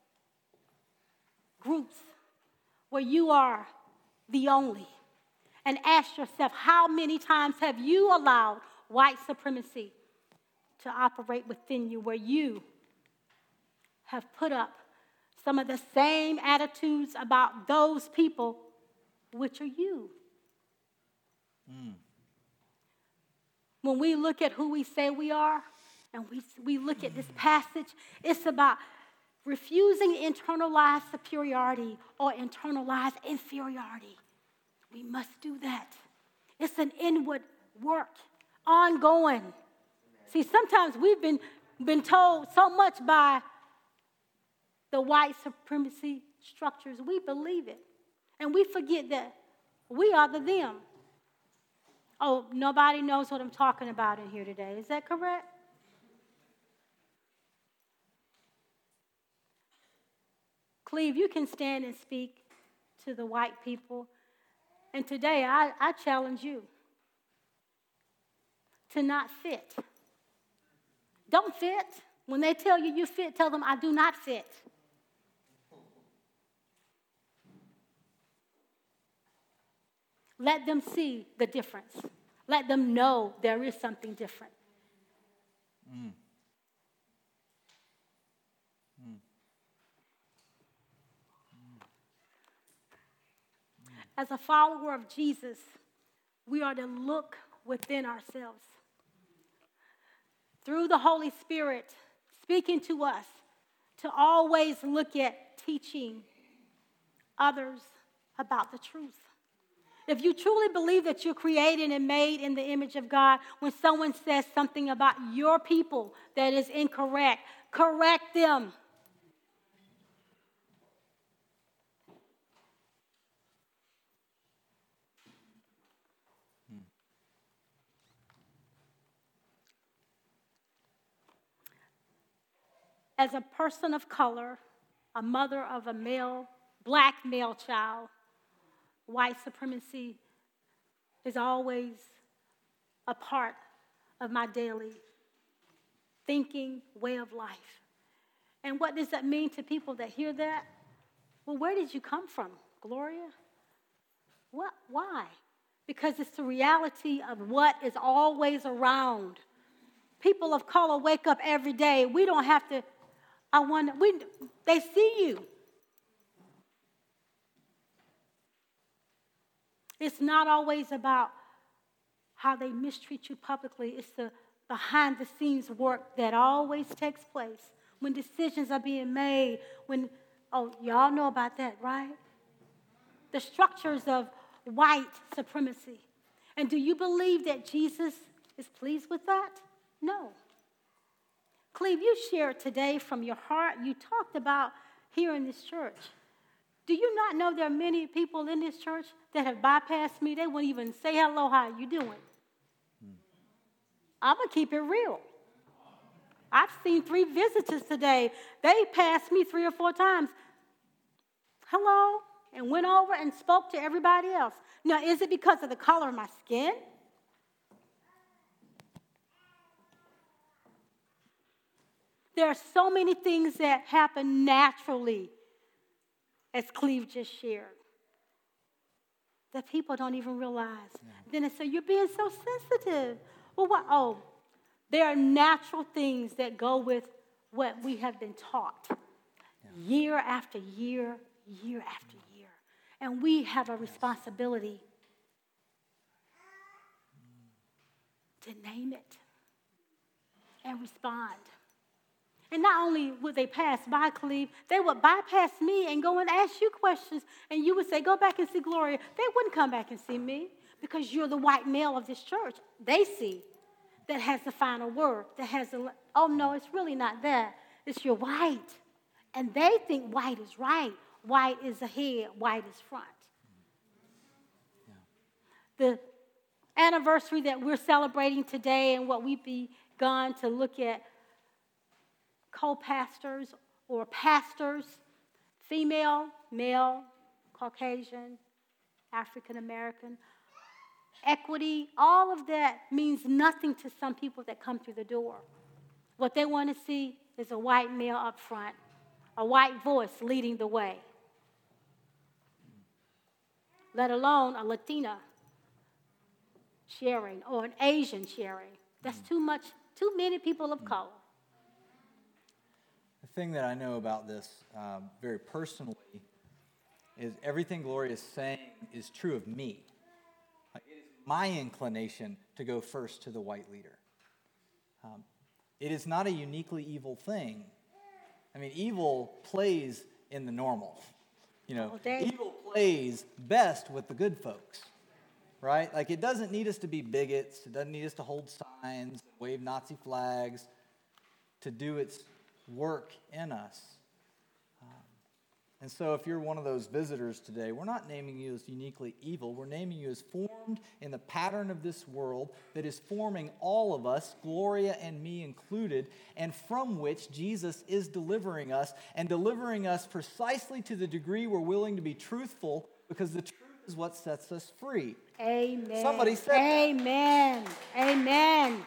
groups, where you are the only, and ask yourself, how many times have you allowed white supremacy to operate within you, where you have put up some of the same attitudes about those people, which are you? Mm. When we look at who we say we are, and we, we look at this passage, it's about refusing internalized superiority or internalized inferiority. We must do that. It's an inward work, ongoing. See, sometimes we've been, been told so much by the white supremacy structures, we believe it. And we forget that we are the them. Oh, nobody knows what I'm talking about in here today. Is that correct? Cleve, you can stand and speak to the white people. And today, I, I challenge you to not fit. Don't fit. When they tell you you fit, tell them I do not fit. Let them see the difference. Let them know there is something different. Mm. Mm. As a follower of Jesus, we are to look within ourselves. Through the Holy Spirit speaking to us, to always look at teaching others about the truth. If you truly believe that you're created and made in the image of God, when someone says something about your people that is incorrect, correct them. As a person of color, a mother of a male, black male child, white supremacy is always a part of my daily thinking, way of life. And what does that mean to people that hear that? Well, where did you come from, Gloria? What? Why? Because it's the reality of what is always around. People of color wake up every day. We don't have to, I wonder, we, they see you. It's not always about how they mistreat you publicly. It's the behind-the-scenes work that always takes place when decisions are being made, when, oh, y'all know about that, right? The structures of white supremacy. And do you believe that Jesus is pleased with that? No. Cleve, you shared today from your heart. You talked about here in this church. Do you not know there are many people in this church that have bypassed me? They wouldn't even say hello, how you doing? Hmm. I'm going to keep it real. I've seen three visitors today. They passed me three or four times. Hello, and went over and spoke to everybody else. Now, is it because of the color of my skin? There are so many things that happen naturally, as Cleve just shared, that people don't even realize. Yeah. Then they say, you're being so sensitive. Well, what? Oh, there are natural things that go with what we have been taught yeah. year after year, year after year. And we have a responsibility to name it and respond. And not only would they pass by, Cleve, they would bypass me and go and ask you questions. And you would say, go back and see Gloria. They wouldn't come back and see me because you're the white male of this church. They see that has the final word, that has the, oh, no, it's really not that. It's you're white. And they think white is right. White is ahead. White is front. Yeah. The anniversary that we're celebrating today and what we've begun to look at, co-pastors or pastors, female, male, Caucasian, African American, equity, all of that means nothing to some people that come through the door. What they want to see is a white male up front, a white voice leading the way, let alone a Latina sharing or an Asian sharing. That's too much, too many people of color. The thing that I know about this um, very personally is everything Gloria is saying is true of me. It is my inclination to go first to the white leader. Um, it is not a uniquely evil thing. I mean, evil plays in the normal. You know, evil plays best with the good folks, right? Like, it doesn't need us to be bigots. It doesn't need us to hold signs, wave Nazi flags, to do its work in us. Um, and so if you're one of those visitors today, we're not naming you as uniquely evil. We're naming you as formed in the pattern of this world that is forming all of us, Gloria and me included, and from which Jesus is delivering us, and delivering us precisely to the degree we're willing to be truthful, because the truth is what sets us free. Amen. Somebody said Amen. That. Amen.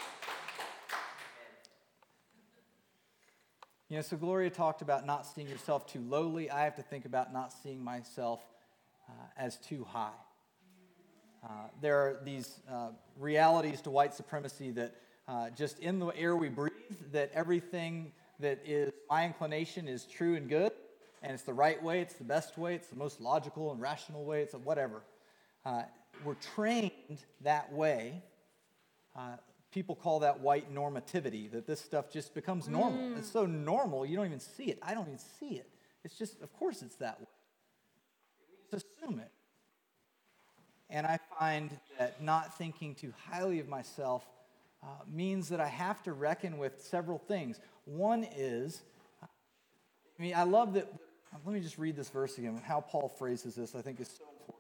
You know, so Gloria talked about not seeing yourself too lowly. I have to think about not seeing myself uh, as too high. Uh, there are these uh, realities to white supremacy that uh, just in the air we breathe, that everything that is my inclination is true and good, and it's the right way, it's the best way, it's the most logical and rational way, it's whatever. Uh, we're trained that way uh, people call that white normativity, that this stuff just becomes normal. Mm. It's so normal, you don't even see it. I don't even see it. It's just, of course it's that way. We just assume it. And I find that not thinking too highly of myself uh, means that I have to reckon with several things. One is, I mean, I love that, let me just read this verse again, how Paul phrases this I think is so important.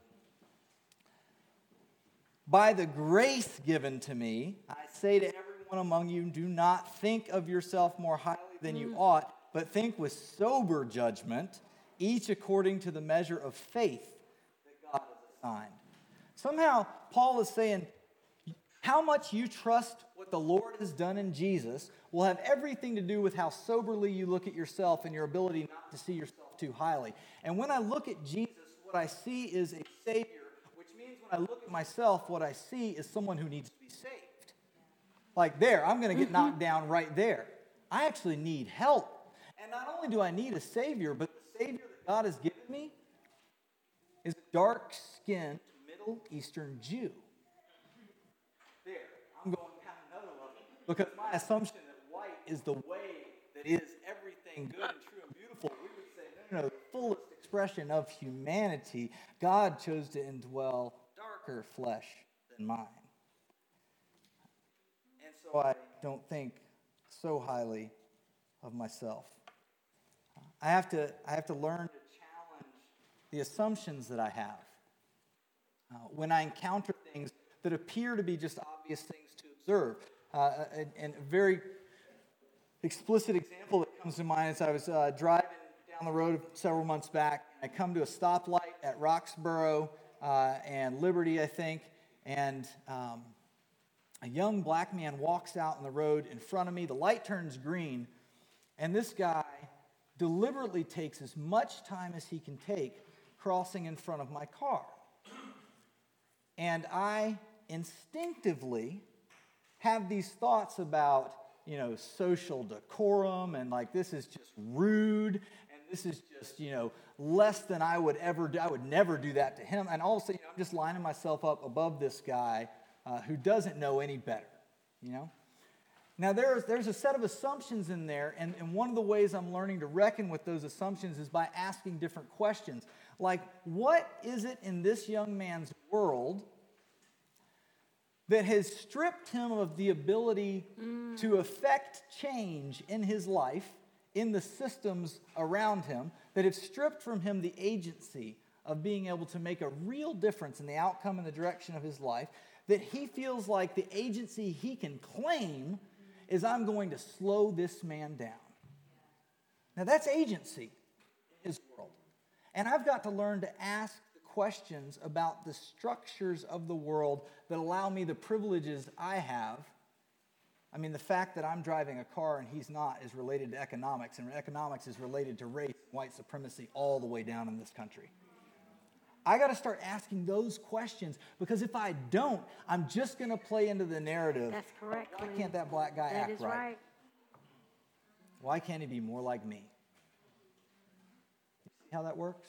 By the grace given to me, I say to everyone among you, do not think of yourself more highly than you ought, but think with sober judgment, each according to the measure of faith that God has assigned. Somehow, Paul is saying, how much you trust what the Lord has done in Jesus will have everything to do with how soberly you look at yourself and your ability not to see yourself too highly. And when I look at Jesus, what I see is a Savior, which means when I look at myself, what I see is someone who needs to be saved. Like there, I'm going to get knocked down right there. I actually need help. And not only do I need a Savior, but the Savior that God has given me is a dark-skinned Middle Eastern Jew. There, I'm going kind of another level. Because my assumption that white is the way that is everything good and true and beautiful, we would say, no, no, no, the fullest expression of humanity, God chose to indwell darker flesh than mine. And so I don't think so highly of myself. I have to, I have to learn to challenge the assumptions that I have. Uh, when I encounter things that appear to be just obvious things to observe. Uh, and, and a very explicit example that comes to mind is I was uh, driving down the road several months back. I come to a stoplight at Roxborough uh, and Liberty, I think, and um, a young black man walks out on the road in front of me. The light turns green, and this guy deliberately takes as much time as he can take crossing in front of my car. And I instinctively have these thoughts about, you know, social decorum and like this is just rude and this is just, you know, less than I would ever do. I would never do that to him. And all of a sudden, you know, I'm just lining myself up above this guy uh, who doesn't know any better, you know. Now, there's, there's a set of assumptions in there, and, and one of the ways I'm learning to reckon with those assumptions is by asking different questions. Like, what is it in this young man's world that has stripped him of the ability mm. to affect change in his life, in the systems around him, that have stripped from him the agency of being able to make a real difference in the outcome and the direction of his life, that he feels like the agency he can claim is I'm going to slow this man down. Now that's agency in his world. And I've got to learn to ask the questions about the structures of the world that allow me the privileges I have. I mean, the fact that I'm driving a car and he's not is related to economics, and economics is related to race and white supremacy all the way down in this country. I got to start asking those questions, because if I don't, I'm just going to play into the narrative. That's correct. Why can't that black guy that act is right? right? Why can't he be more like me? You see how that works?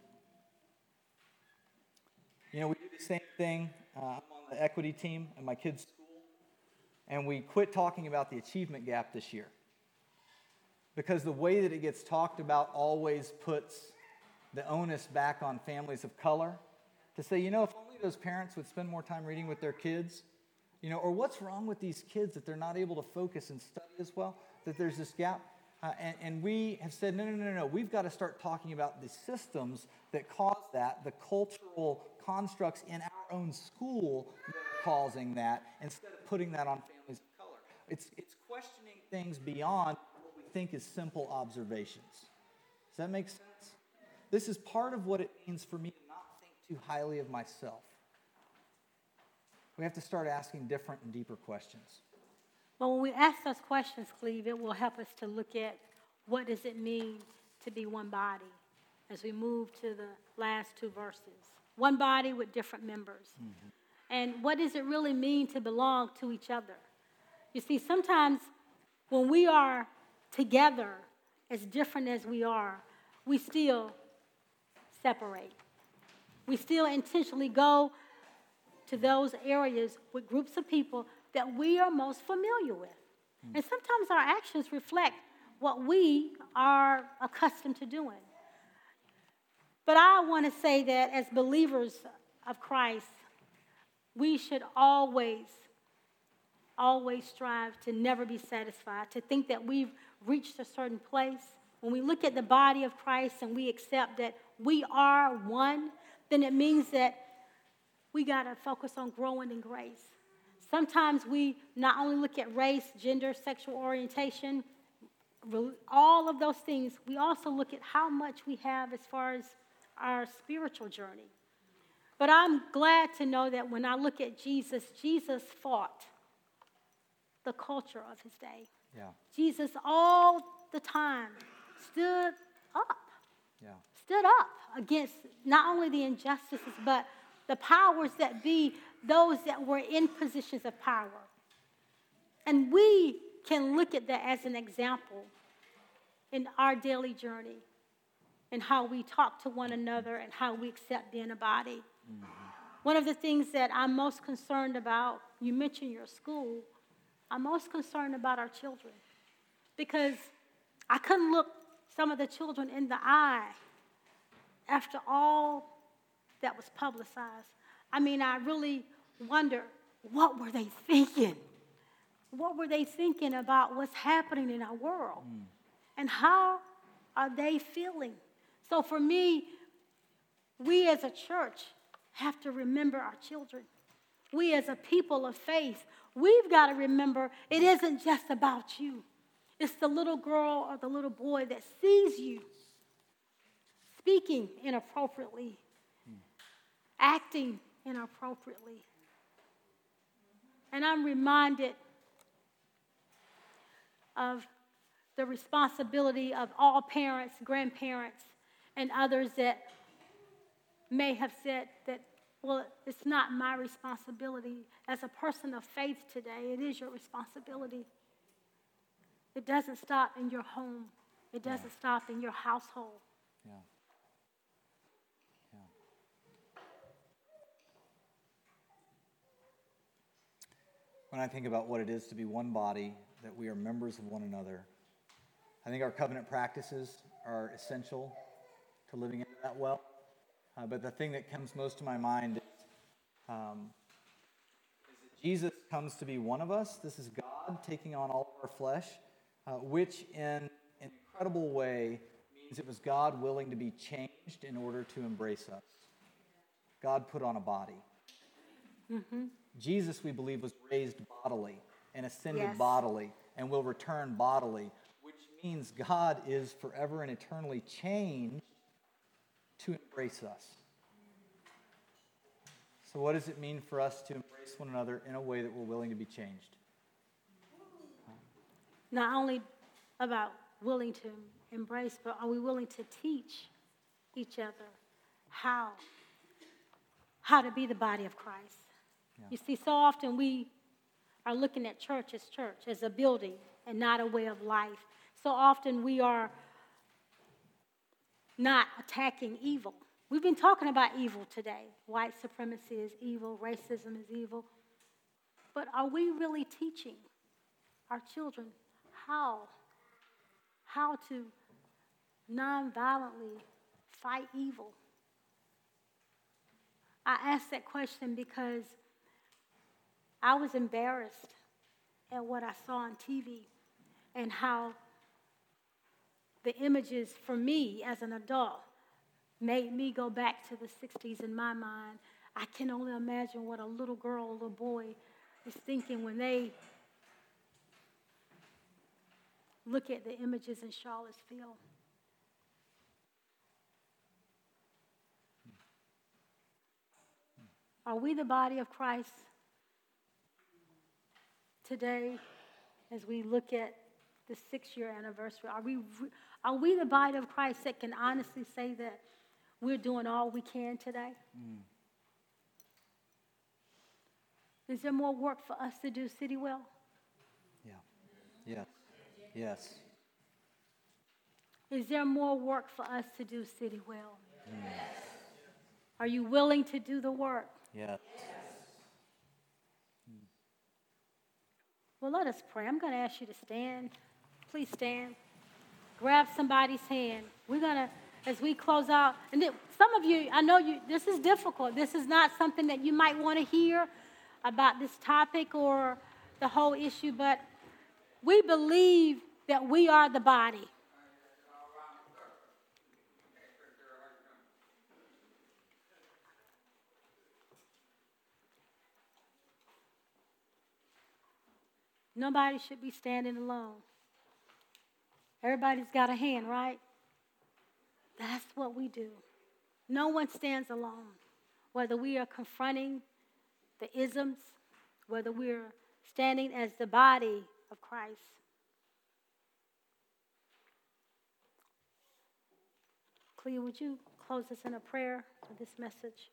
You know, we do the same thing. Uh, I'm on the equity team at my kids' school, and we quit talking about the achievement gap this year, because the way that it gets talked about always puts the onus back on families of color to say, you know, if only those parents would spend more time reading with their kids, you know, or what's wrong with these kids that they're not able to focus and study as well, that there's this gap. Uh, and, and we have said, no, no, no, no, we've got to start talking about the systems that cause that, the cultural constructs in our own school that are causing that, instead of putting that on families of color. It's, it's questioning things beyond what we think is simple observations. Does that make sense? This is part of what it means for me to not think too highly of myself. We have to start asking different and deeper questions. Well, when we ask those questions, Cleve, it will help us to look at what does it mean to be one body as we move to the last two verses. One body with different members. Mm-hmm. And what does it really mean to belong to each other? You see, sometimes when we are together, as different as we are, we still separate. We still intentionally go to those areas with groups of people that we are most familiar with. Mm. And sometimes our actions reflect what we are accustomed to doing. But I want to say that as believers of Christ, we should always, always strive to never be satisfied, to think that we've reached a certain place. When we look at the body of Christ and we accept that we are one, then it means that we got to focus on growing in grace. Sometimes we not only look at race, gender, sexual orientation, all of those things, we also look at how much we have as far as our spiritual journey. But I'm glad to know that when I look at Jesus, Jesus fought the culture of his day. Yeah. Jesus all the time stood up. Yeah. Stood up against not only the injustices, but the powers that be, those that were in positions of power. And we can look at that as an example in our daily journey and how we talk to one another and how we accept being a body. Mm-hmm. One of the things that I'm most concerned about, you mentioned your school, I'm most concerned about our children because I couldn't look some of the children in the eye after all that was publicized. I mean, I really wonder, what were they thinking? What were they thinking about what's happening in our world? Mm. And how are they feeling? So for me, we as a church have to remember our children. We as a people of faith, we've got to remember it isn't just about you. It's the little girl or the little boy that sees you speaking inappropriately, hmm. acting inappropriately. And I'm reminded of the responsibility of all parents, grandparents, and others that may have said that, well, it's not my responsibility. As a person of faith today, it is your responsibility. It doesn't stop in your home. It doesn't yeah. stop in your household. Yeah. Yeah. When I think about what it is to be one body, that we are members of one another, I think our covenant practices are essential to living into that well. Uh, but the thing that comes most to my mind is, um, is that Jesus comes to be one of us. This is God taking on all of our flesh, uh, which in an incredible way means it was God willing to be changed in order to embrace us. God put on a body. Mm-hmm. Jesus, we believe, was raised bodily and ascended yes. bodily and will return bodily, which means God is forever and eternally changed to embrace us. So what does it mean for us to embrace one another in a way that we're willing to be changed? Not only about willing to embrace, but are we willing to teach each other how, how to be the body of Christ? Yeah. You see, so often we are looking at church as church, as a building and not a way of life. So often we are not attacking evil. We've been talking about evil today. White supremacy is evil. Racism is evil. But are we really teaching our children how, how to nonviolently fight evil? I ask that question because I was embarrassed at what I saw on T V and how the images for me as an adult made me go back to the sixties in my mind. I can only imagine what a little girl, a little boy is thinking when they look at the images in Charlottesville. Are we the body of Christ today as we look at the six-year anniversary? Are we, are we the body of Christ that can honestly say that we're doing all we can today? Mm. Is there more work for us to do, City Well? Yeah. Yes. Yes. Is there more work for us to do, City Well? Mm. Are you willing to do the work? Yes. Well, let us pray. I'm going to ask you to stand. Please stand. Grab somebody's hand. We're going to, as we close out, and it, some of you, I know you, this is difficult. This is not something that you might want to hear about this topic or the whole issue, but we believe that we are the body. Nobody should be standing alone. Everybody's got a hand, right? That's what we do. No one stands alone. Whether we are confronting the isms, whether we're standing as the body of Christ. Clea, would you close us in a prayer for this message?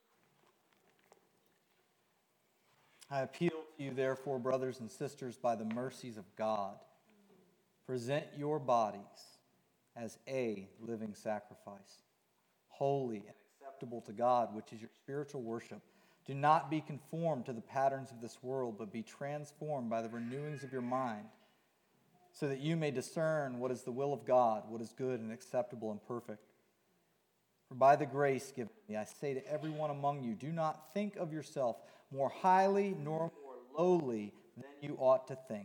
I appeal to you, therefore, brothers and sisters, by the mercies of God, present your bodies as a living sacrifice, holy and acceptable to God, which is your spiritual worship. Do not be conformed to the patterns of this world, but be transformed by the renewings of your mind, so that you may discern what is the will of God, what is good and acceptable and perfect. For by the grace given me, I say to everyone among you, do not think of yourself more highly nor more lowly than you ought to think,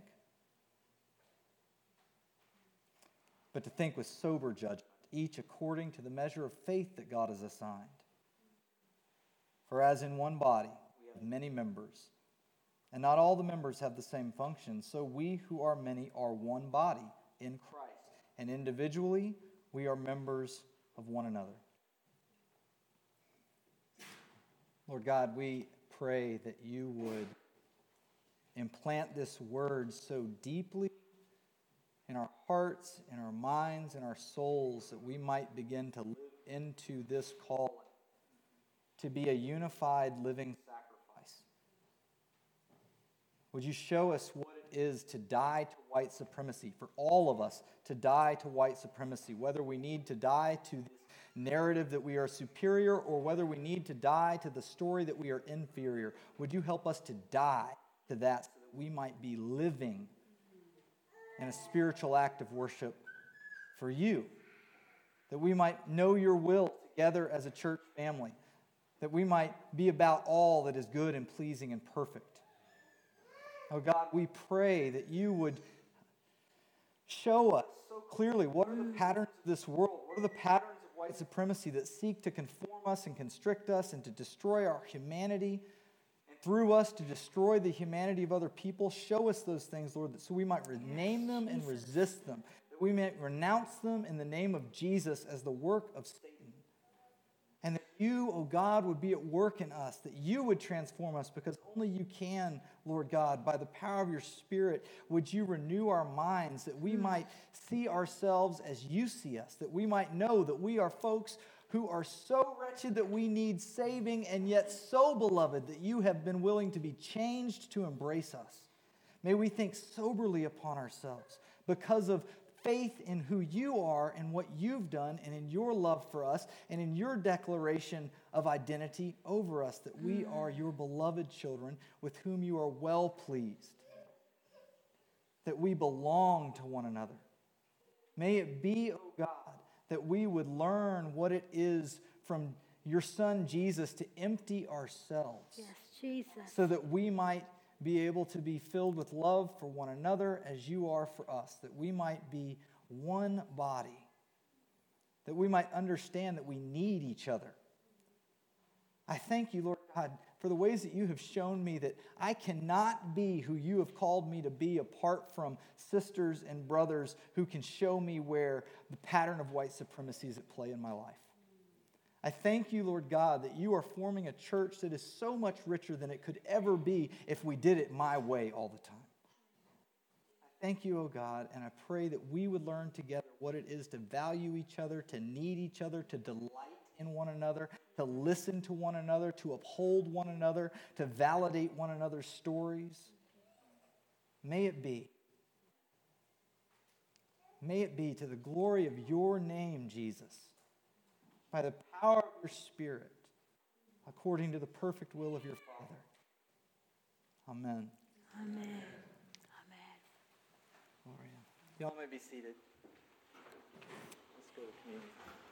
but to think with sober judgment, each according to the measure of faith that God has assigned. For as in one body we have many members, and not all the members have the same function, so we who are many are one body in Christ, and individually we are members of one another. Lord God, we pray that you would implant this word so deeply in our hearts, in our minds, in our souls, that we might begin to live into this calling to be a unified living sacrifice. Would you show us what it is to die to white supremacy, for all of us to die to white supremacy, whether we need to die to this narrative that we are superior or whether we need to die to the story that we are inferior. Would you help us to die to that so that we might be living in a spiritual act of worship for you, that we might know your will together as a church family, that we might be about all that is good and pleasing and perfect. Oh God, we pray that you would show us so clearly what are the patterns of this world, what are the patterns of white supremacy that seek to conform us and constrict us and to destroy our humanity, and through us to destroy the humanity of other people. Show us those things, Lord, that so we might rename them and resist them, that we might renounce them in the name of Jesus as the work of Satan. And that you, oh God, would be at work in us, that you would transform us, because only you can, Lord God, by the power of your Spirit. Would you renew our minds, that we might see ourselves as you see us, that we might know that we are folks who are so wretched that we need saving, and yet so beloved that you have been willing to be changed to embrace us. May we think soberly upon ourselves because of faith in who you are and what you've done, and in your love for us, and in your declaration of identity over us, that we are your beloved children with whom you are well pleased, that we belong to one another. May it be, oh God, that we would learn what it is from your Son Jesus to empty ourselves. Yes, Jesus. So that we might be able to be filled with love for one another as you are for us, that we might be one body, that we might understand that we need each other. I thank you, Lord God, for the ways that you have shown me that I cannot be who you have called me to be apart from sisters and brothers who can show me where the pattern of white supremacy is at play in my life. I thank you, Lord God, that you are forming a church that is so much richer than it could ever be if we did it my way all the time. I thank you, oh God, and I pray that we would learn together what it is to value each other, to need each other, to delight in one another, to listen to one another, to uphold one another, to validate one another's stories. May it be. May it be to the glory of your name, Jesus, by the power of your Spirit, according to the perfect will of your Father. Amen. Amen. Amen. Y'all may be seated. Let's go to communion.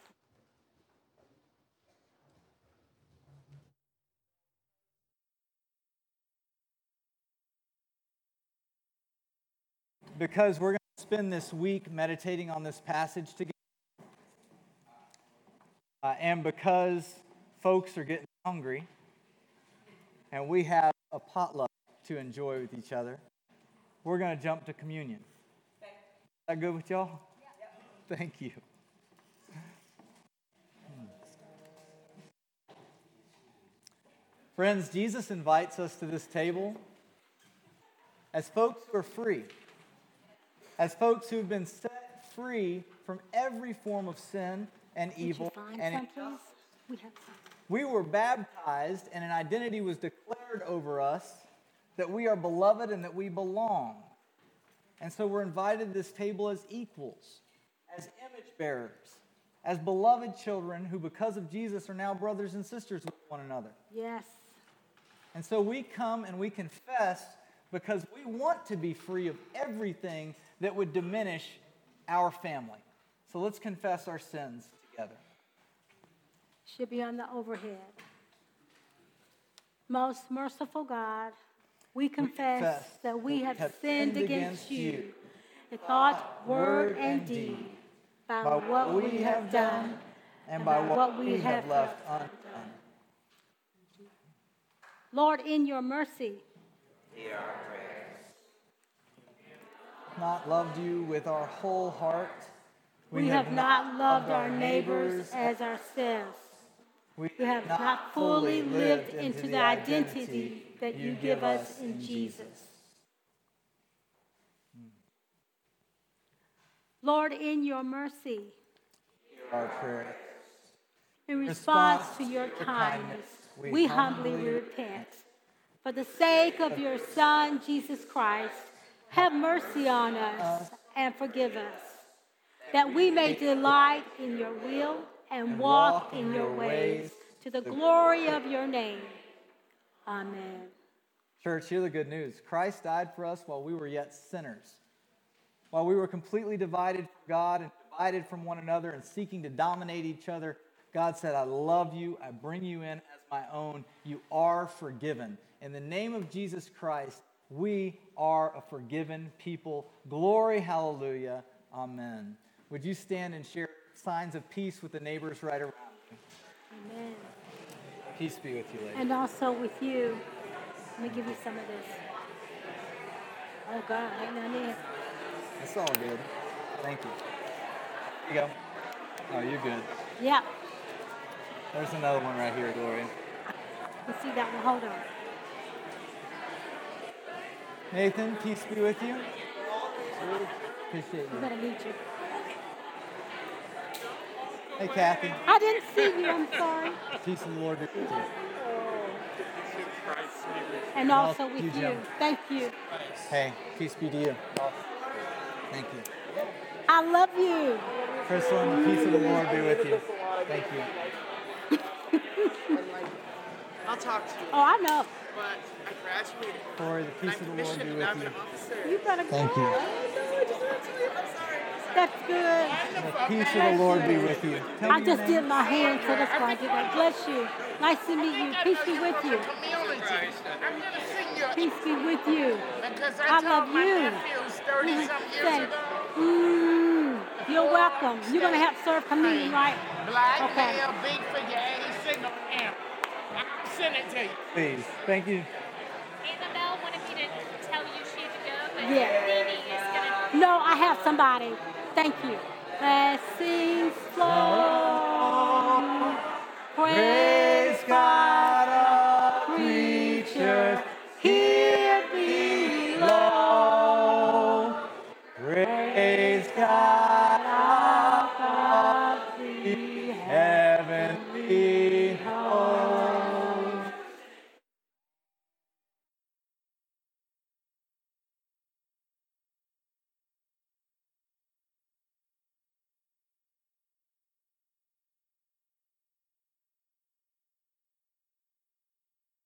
Because we're going to spend this week meditating on this passage together, uh, and because folks are getting hungry, and we have a potluck to enjoy with each other, we're going to jump to communion. Is that good with y'all? Yeah. Thank you. Friends, Jesus invites us to this table as folks who are free, as folks who've been set free from every form of sin and evil. Did you find and some, please? We have some. We were baptized, and an identity was declared over us that we are beloved and that we belong. And so we're invited to this table as equals, as image bearers, as beloved children who, because of Jesus, are now brothers and sisters with one another. Yes. And so we come and we confess because we want to be free of everything that would diminish our family. So let's confess our sins together. Should be on the overhead. Most merciful God, we confess, confess that we have, have sinned against you in thought, word, and deed, by, by what we have done and by what we have left undone. Lord, in your mercy, hear our prayers. Not loved you with our whole heart. We, we have, have not loved our neighbors as ourselves. We, we have not, not fully lived into, into the identity that you give us in Jesus. Hmm. Lord, in your mercy, hear our prayers. In response to your kindness, we, we humbly repent. For the sake of your Son, Jesus Christ, have mercy on us and forgive us, that we may delight in your will and walk in your ways to the glory of your name. Amen. Church, hear the good news. Christ died for us while we were yet sinners. While we were completely divided from God and divided from one another and seeking to dominate each other, God said, I love you. I bring you in as my own. You are forgiven. In the name of Jesus Christ, we are a forgiven people. Glory, hallelujah. Amen. Would you stand and share signs of peace with the neighbors right around you? Amen. Peace be with you, ladies. And also with you. Let me give you some of this. Oh, God, ain't none in. It's all good. Thank you. Here you go. Oh, you're good. Yeah. There's another one right here, Gloria. You see that one? Hold on. Nathan, peace be with you. Appreciate you. I'm going to meet you. Hey, Kathy. I didn't see you. I'm sorry. Peace of the Lord be with you. And also with you. you. Thank you. Hey, peace be to you. Thank you. I love you. Crystal, the peace of the Lord be with you. Thank you. I'll talk to you. Oh, I know. But I graduated. Corey, the peace of the Lord be with you. You better go. Thank you. That's good. The peace of the Lord be with you. Tell I just did my hand, so that's why I did that. Bless you. Nice to meet you. Peace be with you. Peace be with you. I love you. Say, mm, you're welcome. You're going to have to serve communion, right? Black okay. male, big figure, eighty signal amp. I'll send it to you. Please. Thank you. Annabelle wanted me to tell you she had to go, but Yeah. Nene is going to... No, I have somebody. Thank you. Blessings flow. Praise God, all creatures here below. Praise God, all the heavenly hosts.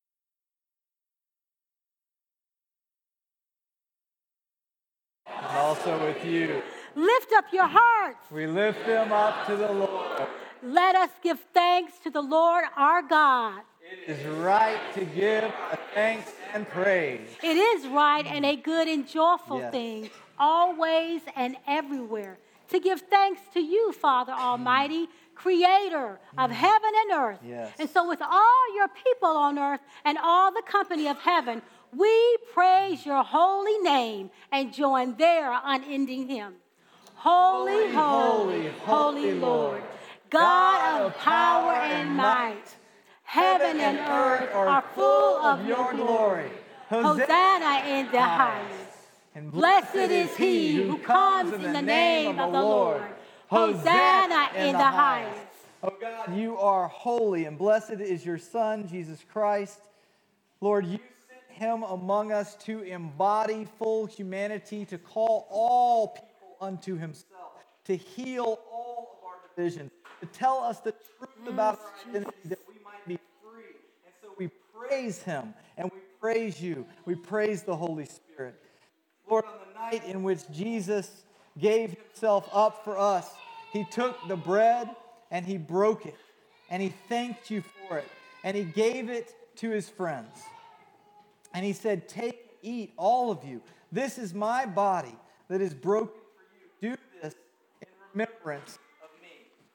And also with you. Lift up your hearts. We lift them up to the Lord. Let us give thanks to the Lord our God. It is right to give a thanks and praise. It is right and a good and joyful Yes. thing, always and everywhere, to give thanks to you, Father Almighty, creator of heaven and earth. Yes. And so with all your people on earth and all the company of heaven, we praise your holy name and join their unending hymn. Holy, holy, holy Lord, God of power and might, heaven and earth are full of your glory. Hosanna in the highest. And Blessed is he who comes in the name of the Lord. Hosanna in the highest. Oh God, you are holy, and blessed is your Son, Jesus Christ. Lord, you sent him among us to embody full humanity, to call all people unto himself, to heal all of our divisions, to tell us the truth about our identity, that we might be free. And so we praise him, and we praise you. We praise the Holy Spirit. Lord, on the night in which Jesus gave himself up for us, he took the bread and he broke it, and he thanked you for it, and he gave it to his friends. And he said, take, eat, all of you. This is my body that is broken for you. Do this in remembrance of me.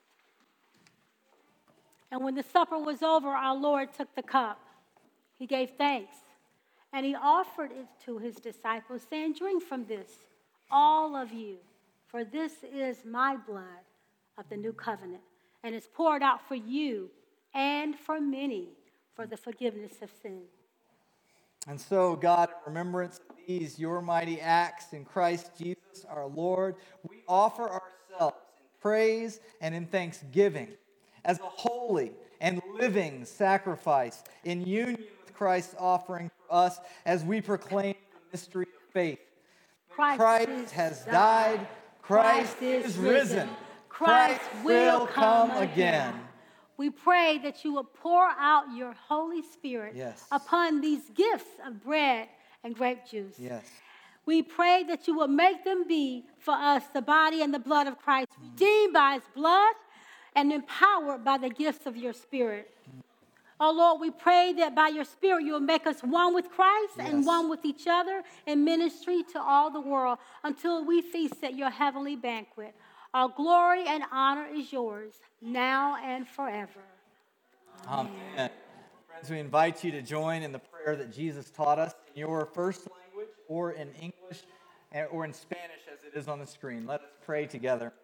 And when the supper was over, our Lord took the cup. He gave thanks, and he offered it to his disciples, saying, drink from this, all of you, for this is my blood of the new covenant, and is poured out for you and for many for the forgiveness of sin. And so, God, in remembrance of these, your mighty acts in Christ Jesus our Lord, we offer ourselves in praise and in thanksgiving as a holy and living sacrifice in union with Christ's offering for us as we proclaim the mystery of faith. Christ, Christ has died. Christ is risen. Christ will come again. We pray that you will pour out your Holy Spirit Yes. upon these gifts of bread and grape juice. Yes. We pray that you will make them be for us the body and the blood of Christ, redeemed by his blood and empowered by the gifts of your Spirit. Oh Lord, we pray that by your Spirit you will make us one with Christ Yes. and one with each other in ministry to all the world until we feast at your heavenly banquet. Our glory and honor is yours, now and forever. Amen. Amen. Friends, we invite you to join in the prayer that Jesus taught us in your first language or in English or in Spanish as it is on the screen. Let us pray together.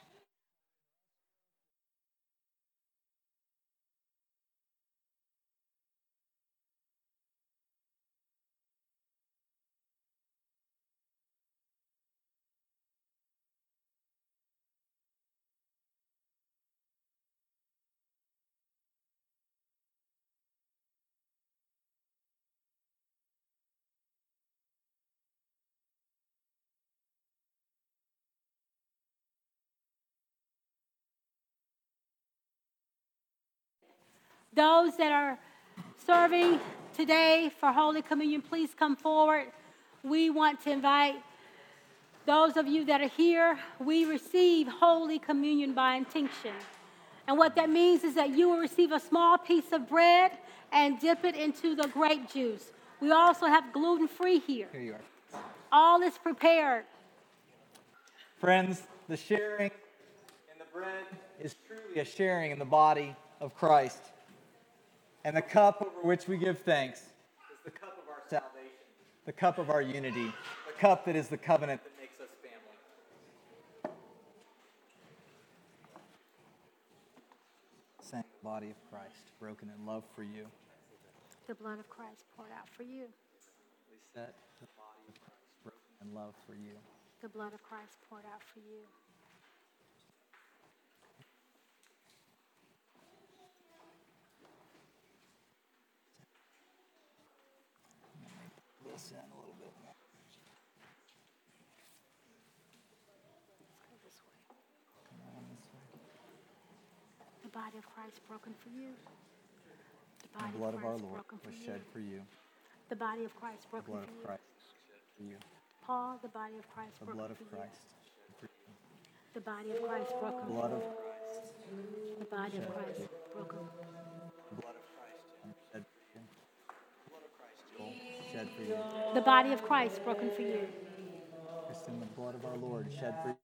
Those that are serving today for Holy Communion, please come forward. We want to invite those of you that are here. We receive Holy Communion by intinction. And what that means is that you will receive a small piece of bread and dip it into the grape juice. We also have gluten-free here. Here you are. All is prepared. Friends, the sharing in the bread is truly a sharing in the body of Christ. And the cup over which we give thanks is the cup of our salvation, the cup of our unity, the cup that is the covenant that makes us family. Saying the body of Christ, broken in love for you. The blood of Christ poured out for you. We set the body of Christ, broken in love for you. The blood of Christ poured out for you. This in a little bit more. Let's go this way. The body of Christ broken for you. The body The blood of of our Christ Lord broken for was you. shed for you. The body of Christ The broken blood for of you. Christ was shed for you. Paul, the body of Christ The broken blood of for Christ. you. The body of Christ broken. The blood of Christ. The body of Christ broken. The blood of Christ, John, shed for you. The blood of Christ, Joel, shed for you. The body of Christ broken for you. Kristen, the blood of our Lord shed for you.